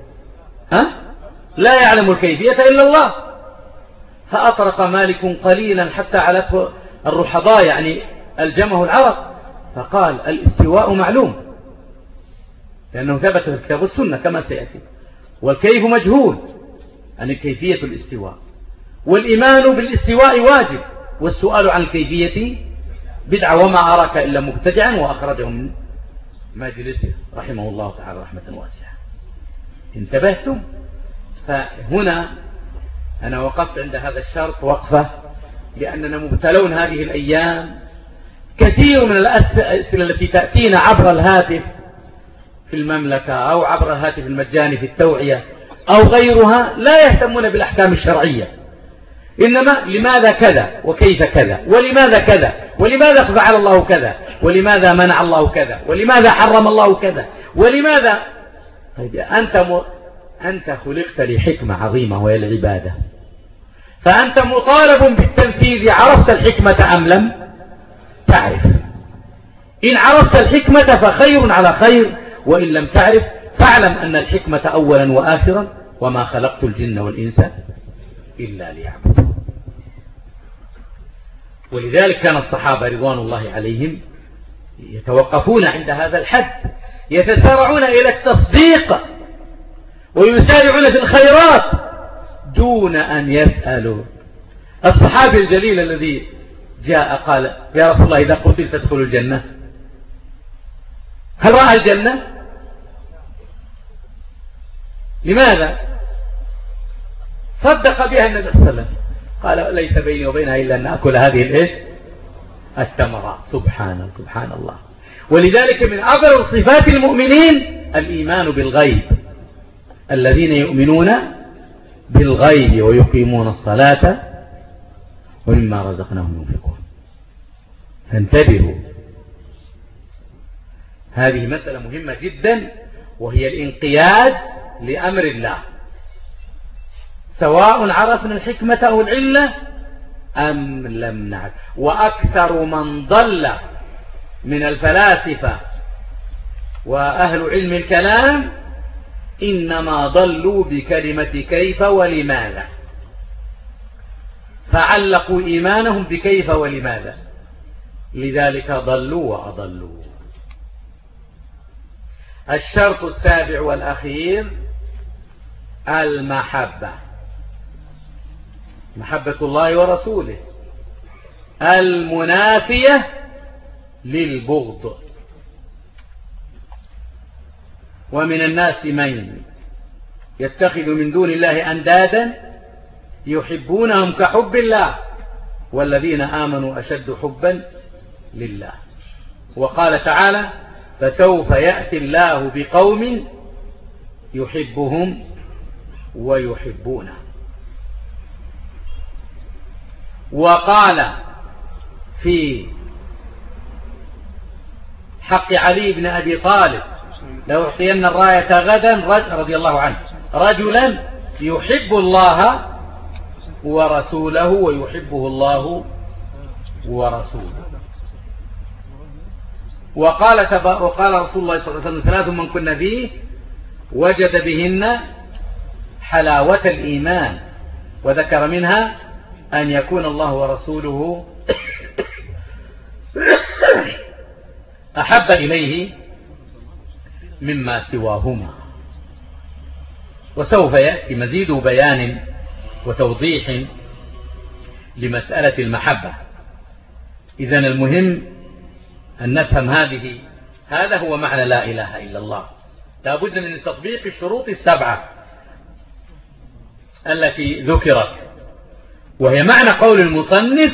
لا يعلم الكيفية إلا الله. فأطرق مالك قليلا حتى علته الرحضاء، يعني ألجمه العرق، فقال الاستواء معلوم لأنه ثبت في الكتاب والسنة كما سيأتي، والكيف مجهول، يعني كيفية الاستواء، والإيمان بالاستواء واجب، والسؤال عن الكيفية بدعة، وما أراك إلا مبتدعا، وأخرجه من مجلسه رحمه الله تعالى رحمة واسعة. انتبهتم؟ فهنا أنا وقفت عند هذا الشرط وقفة، لأننا مبتلون هذه الأيام كثير من الأسئلة التي تأتينا عبر الهاتف في المملكة أو عبر الهاتف المجاني في التوعية أو غيرها، لا يهتمون بالأحكام الشرعية، إنما لماذا كذا وكيف كذا ولماذا كذا ولماذا فعل الله كذا ولماذا منع الله كذا ولماذا حرم الله كذا ولماذا. طيب أنت خلقت لحكمة عظيمة وهي العبادة، فأنت مطالب بالتنفيذ. عرفت الحكمة أم لم تعرف؟ إن عرفت الحكمة فخير على خير، وإن لم تعرف فاعلم أن الحكمة أولا وآخرا وما خلقت الجن والإنس إلا ليعبدون. ولذلك كان الصحابة رضوان الله عليهم يتوقفون عند هذا الحد، يتسارعون إلى التصديق ويسارعون في الخيرات دون أن يسألوا. الصحابي الجليل الذي جاء قال: يا رسول الله إذا قتلت تدخل الجنة، هل رأى الجنة؟ لماذا؟ صدق بها النبي صلى الله عليه وسلم، قال: ليس بيني وبينها إلا أن أكل هذه التمرات. سبحان الله. ولذلك من أفضل صفات المؤمنين الإيمان بالغيب، الذين يؤمنون بالغيب ويقيمون الصلاة ومما رزقناهم ينفقون. فانتبهوا، هذه مسألة مهمة جدا، وهي الانقياد لأمر الله، سواء عرفنا الحكمة أو العلة أم لم نعرف. وأكثر من ضل من الفلاسفة وأهل علم الكلام إنما ضلوا بكلمة كيف ولماذا، فعلقوا إيمانهم بكيف ولماذا، لذلك ضلوا وأضلوا. الشرط السابع والأخير المحبة، محبة الله ورسوله المنافية للبغض. ومن الناس من يتخذ من دون الله أندادا يحبونهم كحب الله والذين آمنوا أشد حبا لله. وقال تعالى: فسوف يأتي الله بقوم يحبهم ويحبونه. وقال في حق علي بن أبي طالب: لأعطين الراية غدا رضي الله عنه رجلا يحب الله ورسوله ويحبه الله ورسوله. وقال رسول الله صلى الله عليه وسلم: ثلاث من كن فيه وجد بهن حلاوة الإيمان، وذكر منها أن يكون الله ورسوله أحب إليه مما سواهما. وسوف يأتي مزيد بيان وتوضيح لمسألة المحبة. إذن المهم أن نفهم هذا هو معنى لا إله إلا الله. لا بد من تطبيق الشروط السبعة التي ذكرت، وهي معنى قول المصنف: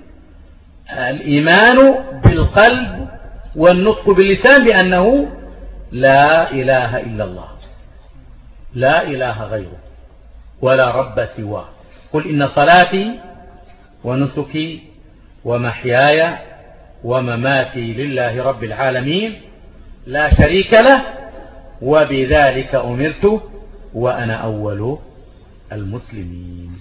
الإيمان بالقلب والنطق باللسان بأنه لا إله إلا الله، لا إله غيره ولا رب سواه. قل إن صلاتي ونسكي ومحياي ومماتي لله رب العالمين لا شريك له وبذلك أمرت وأنا أول المسلمين.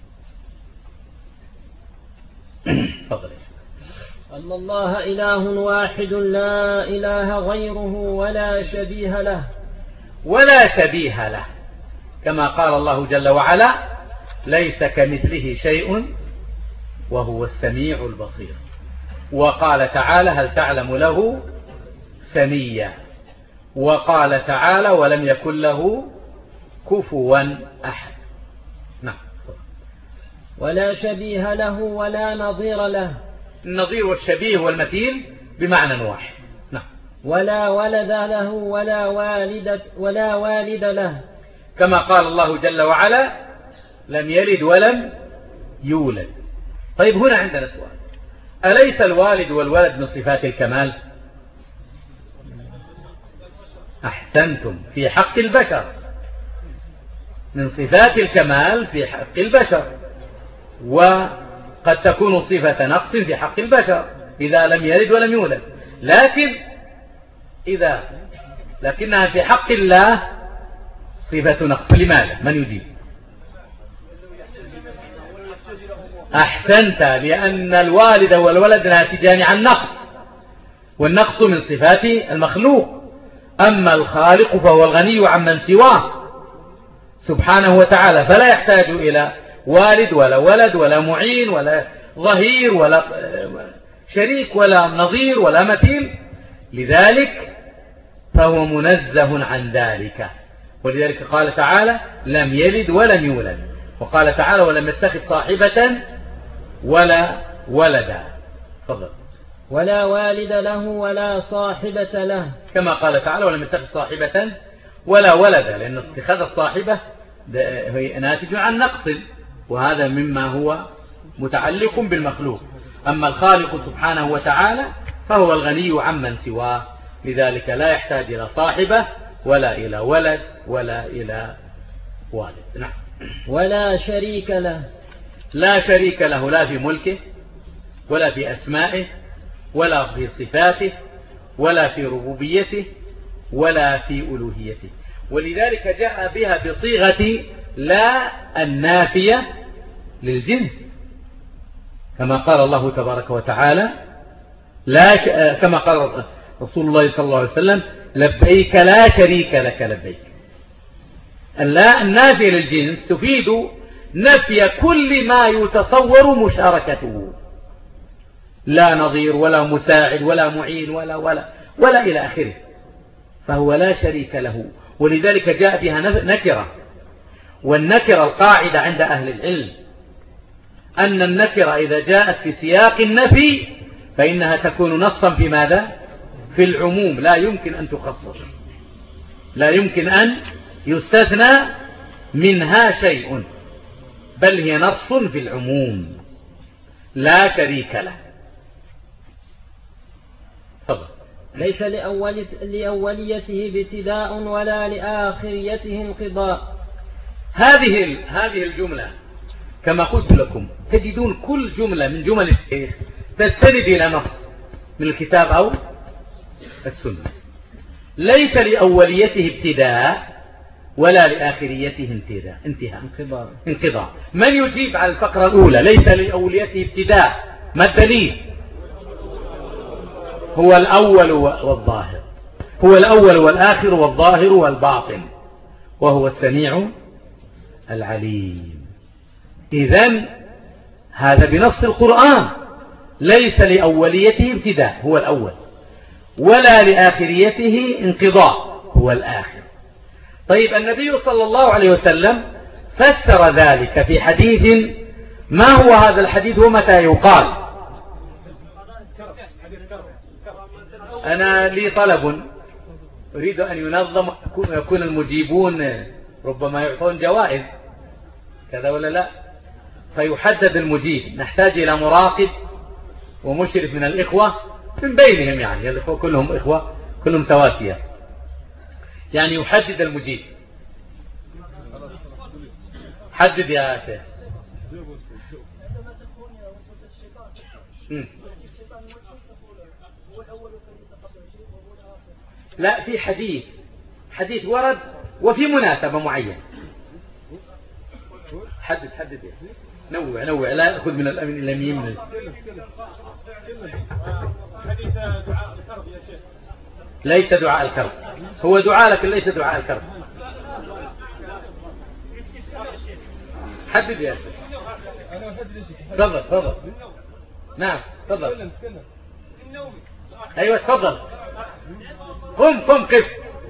تفضل. أن الله إله واحد لا إله غيره ولا شبيه له، ولا شبيه له، كما قال الله جل وعلا: ليس كمثله شيء وهو السميع البصير. وقال تعالى: هل تعلم له سميا. وقال تعالى: ولم يكن له كفوا أحد. نعم. ولا شبيه له ولا نظير له. النظير والشبيه والمثيل بمعنى واحد. نعم. ولا ولد له ولا والد له، كما قال الله جل وعلا: لم يلد ولم يولد. طيب، هنا عندنا سؤال: أليس الوالد والولد من صفات الكمال؟ أحسنتم، في حق البشر من صفات الكمال في حق البشر، وقد تكون صفة نقص في حق البشر إذا لم يلد ولم يولد، لكنها في حق الله صفة نقص. لماذا؟ من يجيب؟ أحسنت، لأن الوالد والولد ناتجان عن نقص، والنقص من صفات المخلوق. أما الخالق فهو الغني عمن سواه سبحانه وتعالى، فلا يحتاج إلى والد ولا ولد ولا معين ظهير ولا شريك ولا نظير ولا مثيل، لذلك فهو منزه عن ذلك. ولذلك قال تعالى لم يلد ولم يولد، وقال تعالى ولم يتخذ صاحبة ولا ولدا. تفضل. ولا والد له ولا صاحبة له، كما قال تعالى ولم يتخذ صاحبة ولا ولدا، لأن اتخاذ الصاحبة هي ناتج عن نقص، وهذا مما هو متعلق بالمخلوق. أما الخالق سبحانه وتعالى فهو الغني عمن سواه، لذلك لا يحتاج إلى صاحبة ولا إلى ولد ولا إلى والد. نعم. ولا شريك له، لا شريك له، لا في ملكه ولا في أسمائه ولا في صفاته ولا في ربوبيته ولا في ألوهيته. ولذلك جاء بها بصيغة لا النافية للجنس، كما قال الله تبارك وتعالى كما قال رسول الله صلى الله عليه وسلم لبيك لا شريك لك لبيك. اللا النافية للجنس تفيد نفي كل ما يتصور مشاركته، لا نظير ولا مساعد ولا معين ولا إلى آخره، فهو لا شريك له. ولذلك جاء بها نكرة، والنكرة القاعدة عند أهل العلم أن النكرة إذا جاءت في سياق النفي فإنها تكون نصا في ماذا؟ في العموم، لا يمكن أن تخصص، لا يمكن أن يستثنى منها شيء، بل هي نص في العموم. لا شريك له. طبعا. ليس لأوليته ابتداء ولا لآخريته انقضاء. هذه الجملة كما قلت لكم تجدون كل جملة من جمل الشيخ تستند إلى نص من الكتاب أو السنة. ليس لأوليته ابتداء ولا لآخريته انقضاء. من يجيب على الفقرة الأولى ليس لأوليته ابتداء؟ ما الدليل؟ هو الأول والظاهر، هو الأول والآخر والظاهر والباطن، وهو السميع العليم. إذن هذا بنص القرآن، ليس لأوليته ابتداء هو الأول ولا لآخريته انقضاء هو الآخر. طيب النبي صلى الله عليه وسلم فسر ذلك في حديث، ما هو هذا الحديث ومتى يقال؟ أنا لي طلب أريد أن ينظم، يكون المجيبون ربما يعطون جوائز كذا ولا لا، فيحدد المجيب. نحتاج إلى مراقب ومشرف من الإخوة من بينهم، يعني الإخوة كلهم إخوة كلهم سواسية، يعني يحدد المجيب. حدد يا شيخ. لا، في حديث ورد وفي مناسبة معينة. حدد نوع لا يأخذ من الأمن إلا يمين. حديث دعاء الكرب يا شيخ. ليس دعاء الكرب، هو دعاء لكن ليس دعاء الكرب. حدد يا شيخ. تفضل. نعم تفضل. أيوة تفضل. قم قف.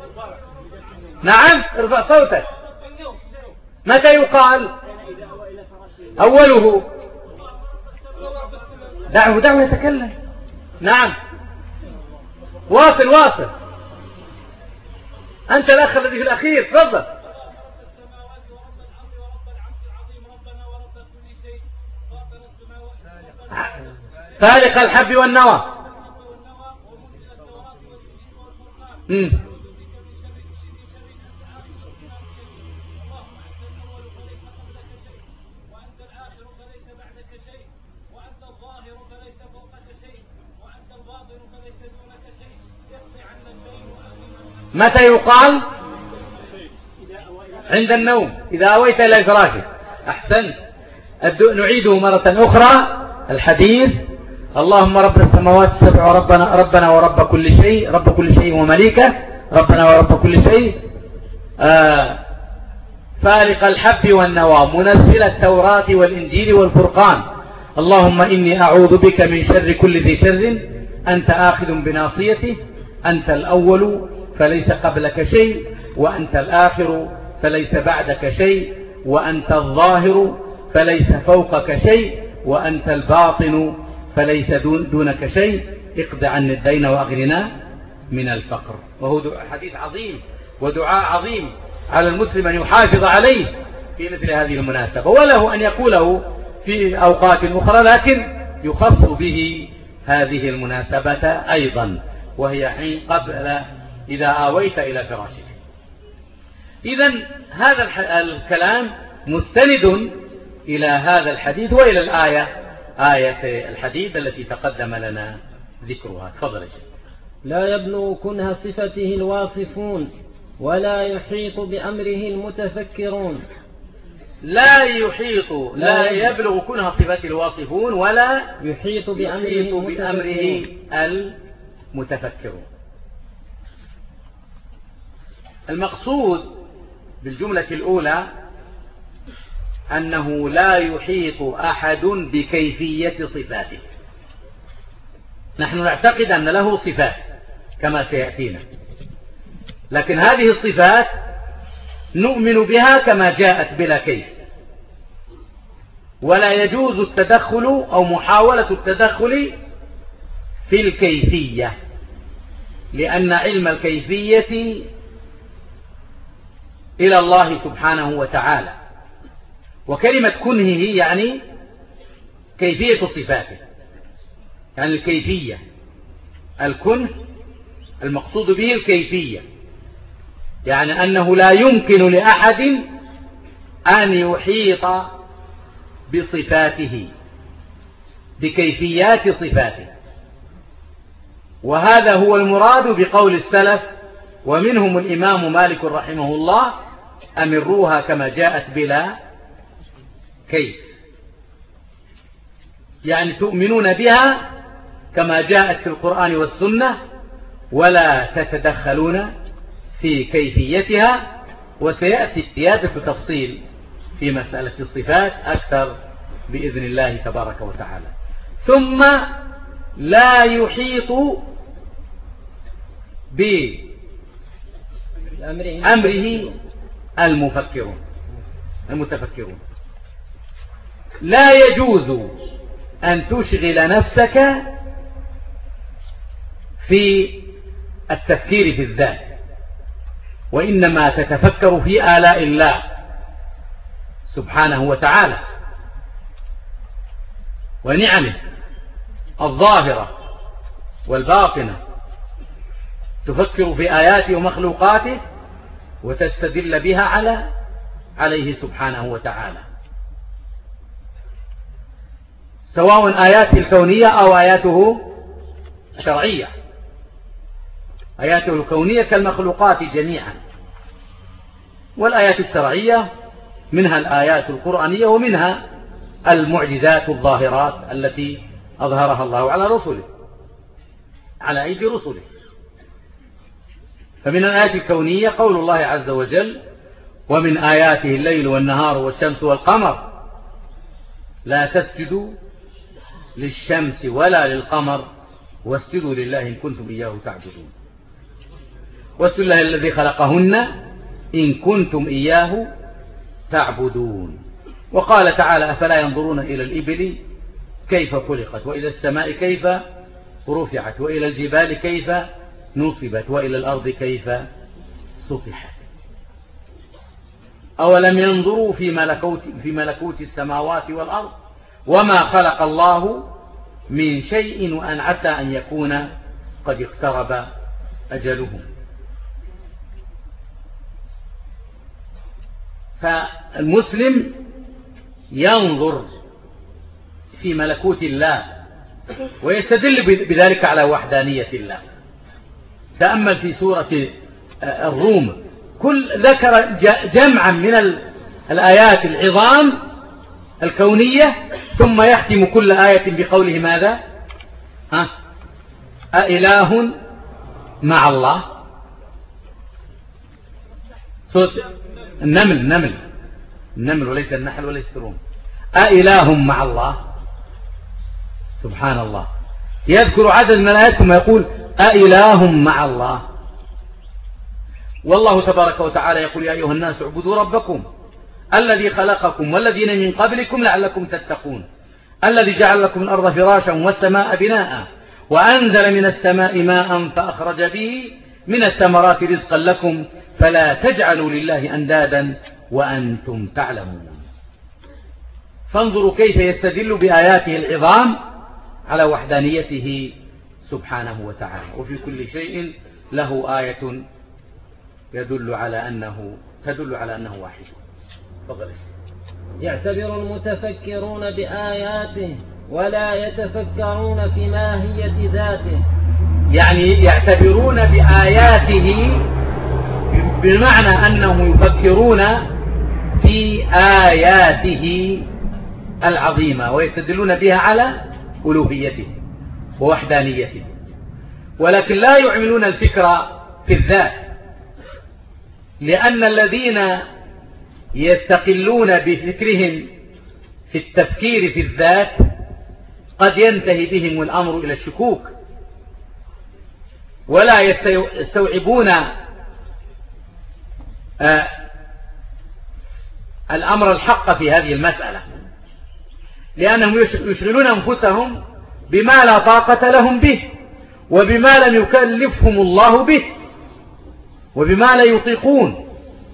نعم ارفع صوتك. متى يقال؟ أوله. دعه يتكلم. نعم واصل. أنت الأخ الذي في الأخير، تفضل. فالق الحب والنوى. متى يقال؟ عند النوم إذا أويت إلى فراشك. أحسنت. نعيده مرة أخرى الحديث: اللهم رب السماوات السبع ربنا ورب كل شيء، رب كل شيء ومليكه، ربنا ورب كل شيء، فالق الحب والنوى، منزل التوراة والإنجيل والفرقان، اللهم إني أعوذ بك من شر كل ذي شر أنت آخذ بناصيته، أنت الأول فليس قبلك شيء، وأنت الآخر فليس بعدك شيء، وأنت الظاهر فليس فوقك شيء، وأنت الباطن فليس دونك شيء، اقض عنا الدين وأغننا من الفقر. وهو حديث عظيم ودعاء عظيم على المسلم أن يحافظ عليه في مثل هذه المناسبة، وله أن يقوله في أوقات أخرى، لكن يخص به هذه المناسبة أيضا، وهي حين قبل إذا آويت إلى فراشك. إذن هذا الكلام مستند إلى هذا الحديث وإلى آية الحديث التي تقدم لنا ذكرها. تفضل يا شيخ. لا يبلغ كنه صفته الواصفون ولا يحيط بأمره المتفكرون. لا يبلغ كنه صفته الواصفون ولا يحيط بأمره المتفكرون. المقصود بالجملة الأولى أنه لا يحيط أحد بكيفية صفاته. نحن نعتقد أن له صفات كما سيأتينا، لكن هذه الصفات نؤمن بها كما جاءت بلا كيف، ولا يجوز التدخل أو محاولة التدخل في الكيفية، لأن علم الكيفية إلى الله سبحانه وتعالى، وكلمة كنهه يعني كيفية صفاته، يعني الكيفية. الكنه المقصود به الكيفية، يعني أنه لا يمكن لأحد أن يحيط بصفاته، بكيفيات صفاته. وهذا هو المراد بقول السلف، ومنهم الإمام مالك رحمه الله: أمروها كما جاءت بلا كيف، يعني تؤمنون بها كما جاءت في القرآن والسنة، ولا تتدخلون في كيفيتها. وسيأتي زيادة تفصيل في مسألة الصفات أكثر بإذن الله تبارك وتعالى. ثم لا يحيط بأمره المتفكرون. لا يجوز أن تشغل نفسك في التفكير في الذات، وإنما تتفكر في آلاء الله سبحانه وتعالى ونعمه الظاهرة والباطنة، تفكر في آياته ومخلوقاته وتستدل بها عليه سبحانه وتعالى، سواء آياته الكونية أو آياته الشرعية. آياته الكونية كالمخلوقات جميعا، والآيات الشرعية منها الآيات القرآنية ومنها المعجزات الظاهرات التي أظهرها الله على رسله، على أيدي رسله. فمن الآيات الكونية قول الله عز وجل: ومن آياته الليل والنهار والشمس والقمر لا تسجدوا للشمس ولا للقمر واسجدوا لله إن كنتم إياه تعبدون، واسجدوا لله الذي خلقهن إن كنتم إياه تعبدون. وقال تعالى: أفلا ينظرون إلى الإبل كيف خلقت، وإلى السماء كيف رفعت، وإلى الجبال كيف نصبت، وإلى الأرض كيف سطحت. أولم ينظروا في ملكوت السماوات والأرض وما خلق الله من شيء وأن عسى أن يكون قد اقترب أجلهم. فالمسلم ينظر في ملكوت الله ويستدل بذلك على وحدانية الله. تأمل في سورة الروم، ذكر جمعا من الآيات العظام الكونية، ثم يختم كل آية بقوله ماذا؟ أإله مع الله. النمل وليس النحل وليس الروم. أإله مع الله، سبحان الله، يذكر عدد من الآيات ثم يقول أإله مع الله. والله تبارك وتعالى يقول يا أيها الناس اعبدوا ربكم الذي خلقكم والذين من قبلكم لعلكم تتقون الذي جعل لكم الأرض فراشا والسماء بناء وأنزل من السماء ماء فأخرج به من الثمرات رزقا لكم فلا تجعلوا لله أندادا وأنتم تعلمون. فانظروا كيف يستدل بآياته العظام على وحدانيته سبحانه وتعالى، وفي كل شيء له آية تدل على أنه واحد. فضل. يعتبر المتفكرون بآياته ولا يتفكرون في ماهية ذاته، يعني يعتبرون بآياته بمعنى أنهم يفكرون في آياته العظيمة ويستدلون بها على ألوهيته ووحدانيته، ولكن لا يعملون الفكر في الذات، لأن الذين يستقلون بفكرهم في التفكير في الذات قد ينتهي بهم الأمر إلى الشكوك، ولا يستوعبون الأمر الحق في هذه المسألة، لأنهم يشغلون أنفسهم بما لا طاقة لهم به وبما لم يكلفهم الله به وبما لا يطيقون.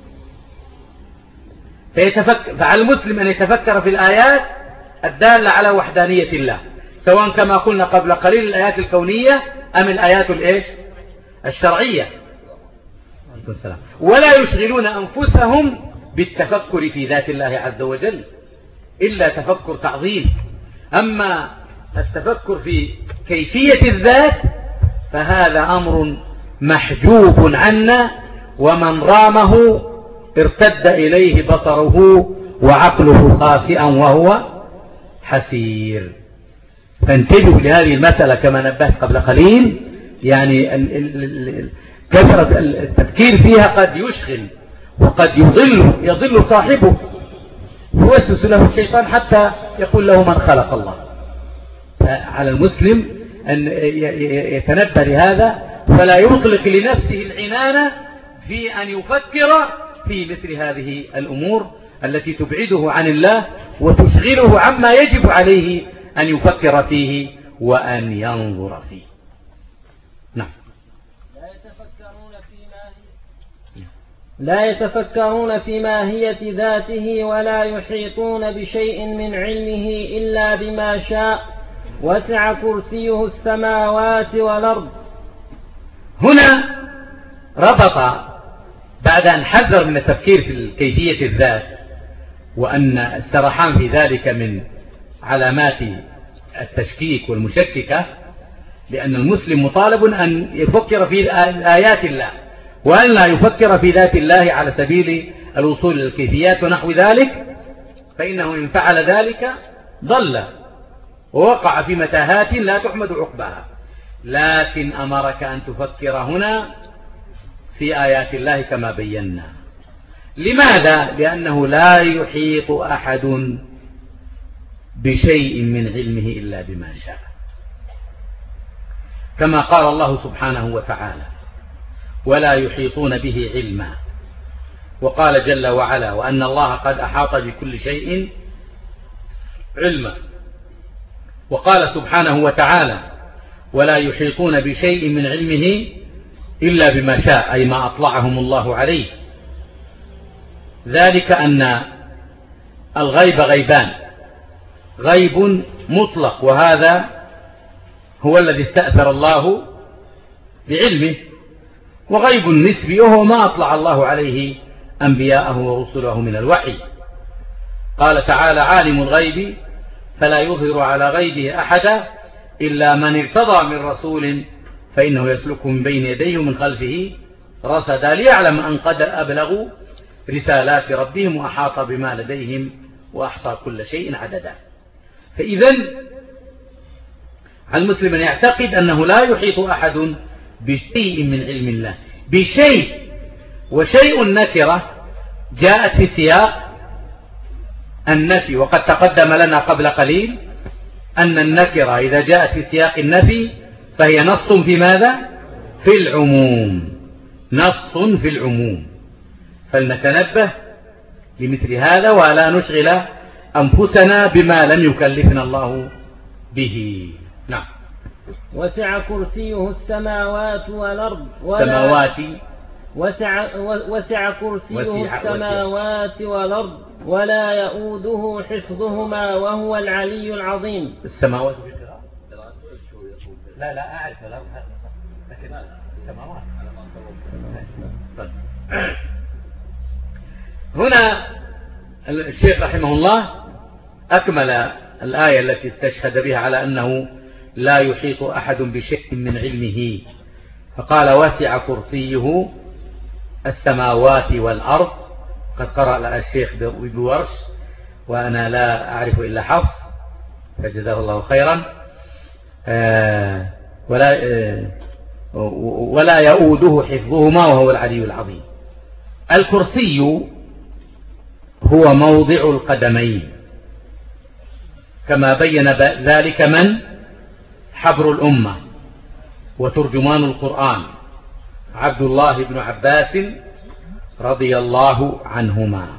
فعلى المسلم أن يتفكر في الآيات الدالة على وحدانية الله، سواء كما قلنا قبل قليل الآيات الكونية أم الآيات الشرعية، ولا يشغلون أنفسهم بالتفكر في ذات الله عز وجل إلا تفكر تعظيم. أما التفكر في كيفية الذات فهذا أمر محجوب عنا، ومن رامه ارتد إليه بصره وعقله خاسئا وهو حسير. فانتبهوا لهذه المسألة كما نبهت قبل قليل، يعني كثرة التفكير فيها قد يشغل وقد يضل صاحبه، يوسوس له الشيطان حتى يقول له من خلق الله. فعلى المسلم أن يتنبه لهذا فلا يطلق لنفسه العنان في أن يفكر في مثل هذه الأمور التي تبعده عن الله وتشغله عما يجب عليه أن يفكر فيه وأن ينظر فيه. نعم. لا يتفكرون في ماهية ذاته ولا يحيطون بشيء من علمه إلا بما شاء وسع كرسيه السماوات والأرض. هنا ربط بعد أن حذر من التفكير في كيفية الذات وأن السرحان في ذلك من علامات التشكيك والمشككة، لأن المسلم مطالب أن يفكر في آيات الله وأن لا يفكر في ذات الله على سبيل الوصول إلى الكيفيات ونحو ذلك، فإنه إن فعل ذلك ضل ووقع في متاهات لا تحمد عقبها. لكن أمرك أن تفكر هنا في آيات الله كما بينا. لماذا؟ لأنه لا يحيط أحد بشيء من علمه إلا بما شاء، كما قال الله سبحانه وتعالى ولا يحيطون به علما، وقال جل وعلا وأن الله قد أحاط بكل شيء علما، وقال سبحانه وتعالى ولا يحيطون بشيء من علمه إلا بما شاء، أي ما أطلعهم الله عليه. ذلك أن الغيب غيبان، غيب مطلق وهذا هو الذي استأثر الله بعلمه، وغيب نسبي وهو ما أطلع الله عليه أنبياءه ورسله من الوحي. قال تعالى عالم الغيب فلا يظهر على غيبه أحدا إلا من ارتضى من رسول فإنه يسلك من بين يديه ومن خلفه رصدا ليعلم أن قد أبلغوا رسالات ربهم وأحاط بما لديهم وأحصى كل شيء عددا. فإذن المسلم أن يعتقد أنه لا يحيط أحد بشيء من علم الله بشيء، وشيء النكرة جاءت في سياق النفي، وقد تقدم لنا قبل قليل أن النكرة إذا جاءت في سياق النفي فهي نص في ماذا؟ في العموم، نص في العموم. فلنتنبه لمثل هذا ولا نشغل أنفسنا بما لم يكلفنا الله به. نعم. وسع كرسيه السماوات والأرض وسع كرسيه السماوات والأرض ولا يؤوده حفظهما وهو العلي العظيم. السماوات في القراءة؟ لا أعرف، لكن السماوات. هنا الشيخ رحمه الله أكمل الآية التي استشهد بها على أنه لا يحيط أحد بشيء من علمه، فقال وسع كرسيه السماوات والأرض. قد قرأ الشيخ بورش وأنا لا أعرف إلا حفص فجزاه الله خيرا. ولا يؤوده حفظهما وهو العلي العظيم. الكرسي هو موضع القدمين كما بين ذلك من حبر الأمة وترجمان القرآن عبد الله بن عباس رضي الله عنهما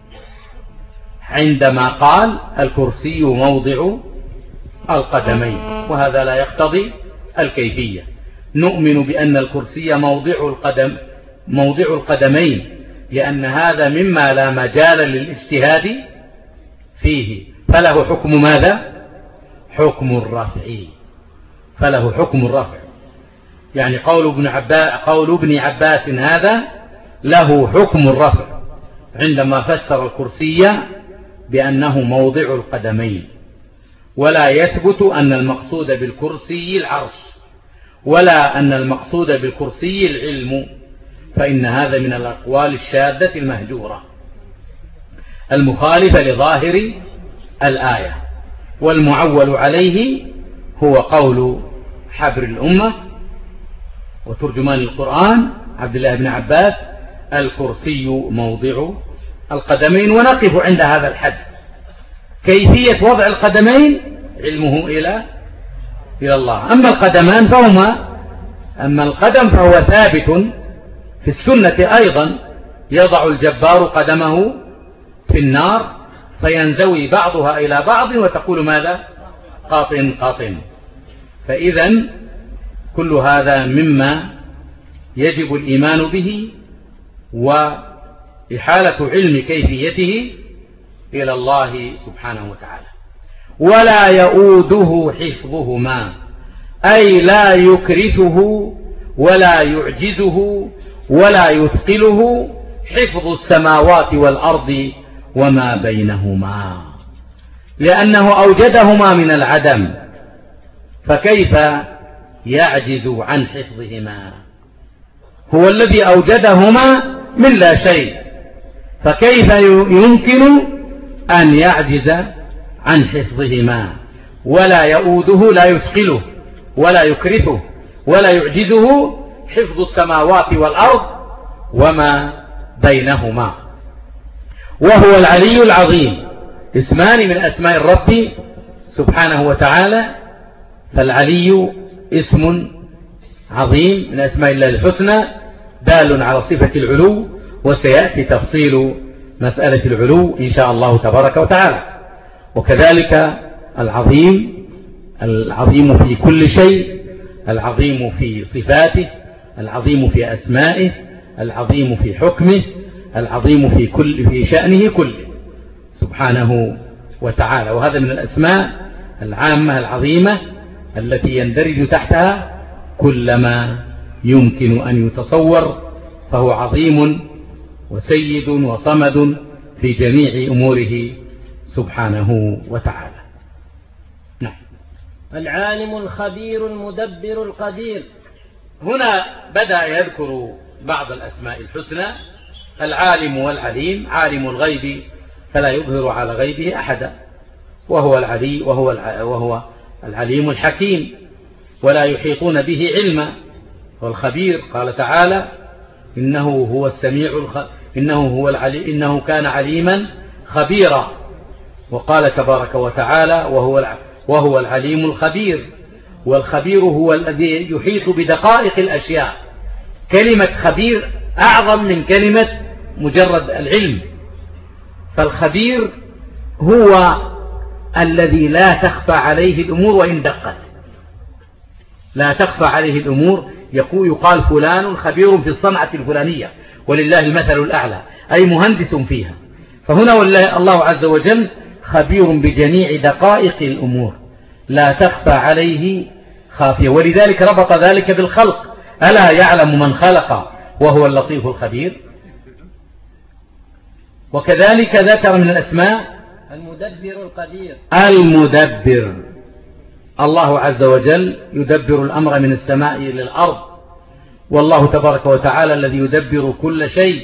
عندما قال الكرسي موضع القدمين، وهذا لا يقتضي الكيفية. نؤمن بأن الكرسي موضع القدمين لأن هذا مما لا مجال للاجتهاد فيه، فله حكم ماذا؟ حكم الرفع. فله حكم الرفع، يعني قول ابن عباس هذا له حكم الرفع عندما فسر الكرسي بأنه موضع القدمين. ولا يثبت أن المقصود بالكرسي العرش ولا أن المقصود بالكرسي العلم، فإن هذا من الأقوال الشاذة المهجورة المخالفة لظاهر الآية. والمعول عليه هو قول حبر الأمة وترجمان القرآن عبد الله بن عباس الكرسي موضع القدمين. ونقف عند هذا الحد. كيفية وضع القدمين علمه إلى الله. أما القدم فهو ثابت في السنة أيضا. يضع الجبار قدمه في النار فينزوي بعضها إلى بعض وتقول ماذا؟ قاطن قاطن. فإذا كل هذا مما يجب الإيمان به وإحالة علم كيفيته إلى الله سبحانه وتعالى. ولا يؤوده حفظهما، أي لا يكرثه ولا يعجزه ولا يثقله حفظ السماوات والأرض وما بينهما، لأنه أوجدهما من العدم، فكيف يعجز عن حفظهما؟ هو الذي أوجدهما من لا شيء، فكيف يمكن أن يعجز عن حفظهما؟ ولا يؤوده، لا يثقله ولا يكرثه ولا يعجزه حفظ السماوات والأرض وما بينهما. وهو العلي العظيم. اسمان من أسماء الرب سبحانه وتعالى، فالعلي اسم عظيم من أسماء الله الحسنى دال على صفة العلو، وسيأتي تفصيل مسألة العلو إن شاء الله تبارك وتعالى. وكذلك العظيم في كل شيء، العظيم في صفاته، العظيم في أسمائه، العظيم في حكمه، العظيم في شأنه كله سبحانه وتعالى. وهذا من الأسماء العامة العظيمة التي يندرج تحتها كل ما يمكن أن يتصور، فهو عظيم وسيد وصمد في جميع أموره سبحانه وتعالى. نعم. العالم الخبير المدبر القدير. هنا بدأ يذكر بعض الأسماء الحسنى. العالم والعليم، عالم الغيب فلا يظهر على غيبه أحدا، وهو العليم الحكيم ولا يحيطون به علما. والخبير قال تعالى إنه كان عليما خبيرا. وقال تبارك وتعالى وهو العليم الخبير. والخبير هو الذي يحيط بدقائق الأشياء. كلمة خبير أعظم من كلمة مجرد العلم. فالخبير هو الذي لا تخفى عليه الأمور وإن دقت، لا تخفى عليه الأمور. يقال فلان خبير في الصنعة الفلانية ولله المثل الأعلى، أي مهندس فيها. فهنا الله عز وجل خبير بجميع دقائق الأمور لا تخفى عليه خافية. ولذلك ربط ذلك بالخلق: ألا يعلم من خلق وهو اللطيف الخبير. وكذلك ذكر من الأسماء المدبر القدير. المدبر، الله عز وجل يدبر الأمر من السماء إلى الأرض، والله تبارك وتعالى الذي يدبر كل شيء.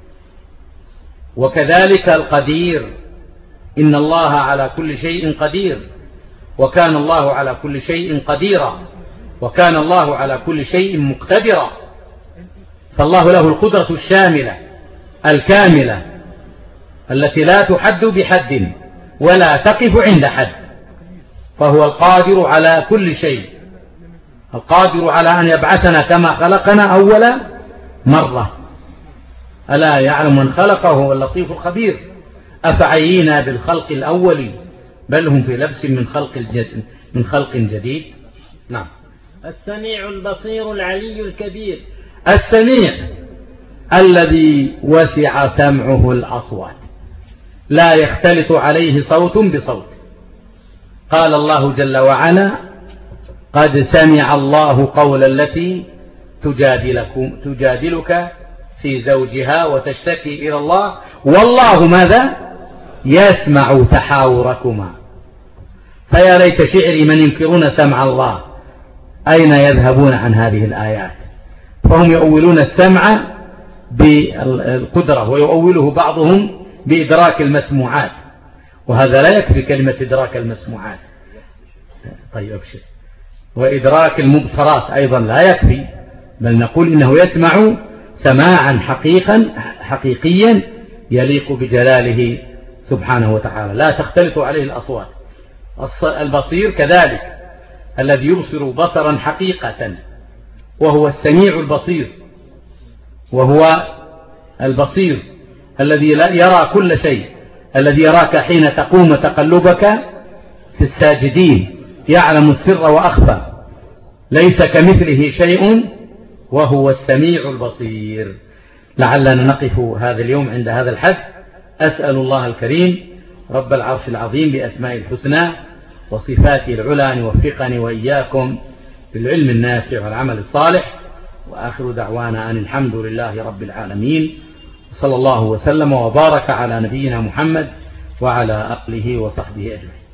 وكذلك القدير، إن الله على كل شيء قدير، وكان الله على كل شيء قديرا، وكان الله على كل شيء مقتدرا. فالله له القدرة الشاملة الكاملة التي لا تحد بحد ولا تقف عند حد. فهو القادر على كل شيء، القادر على أن يبعثنا كما خلقنا أول مرة. ألا يعلم من خلقه هو اللطيف الخبير. أفعينا بالخلق الأول بل هم في لبس من خلق جديد. نعم. السميع البصير العلي الكبير. السميع الذي وسع سمعه الأصوات، لا يختلط عليه صوت بصوت. قال الله جل وعلا: قد سمع الله قول التي تجادلك في زوجها وتشتكي إلى الله والله ماذا؟ يسمع تحاوركما. فيا ليت شعري من ينكرون سمع الله أين يذهبون عن هذه الآيات؟ فهم يؤولون السمع بالقدرة، ويؤوله بعضهم بإدراك المسموعات، وهذا لا يكفي كلمة إدراك المسموعات. طيب أبشر. وإدراك المبصرات أيضا لا يكفي، بل نقول إنه يسمع سماعا حقيقيا يليق بجلاله سبحانه وتعالى، لا تختلط عليه الأصوات. البصير كذلك الذي يبصر بصرا حقيقة، وهو السميع البصير، وهو البصير الذي يرى كل شيء، الذي يراك حين تقوم تقلبك في الساجدين، يعلم السر وأخفى، ليس كمثله شيء وهو السميع البصير. لعلنا نقف هذا اليوم عند هذا الحد. أسأل الله الكريم رب العرش العظيم بأسماء الحسنى وصفاته العلى أن يوفقني وإياكم بالعلم النافع والعمل الصالح. وآخر دعوانا أن الحمد لله رب العالمين، صلى الله وسلم وبارك على نبينا محمد وعلى آله وصحبه أجمعين.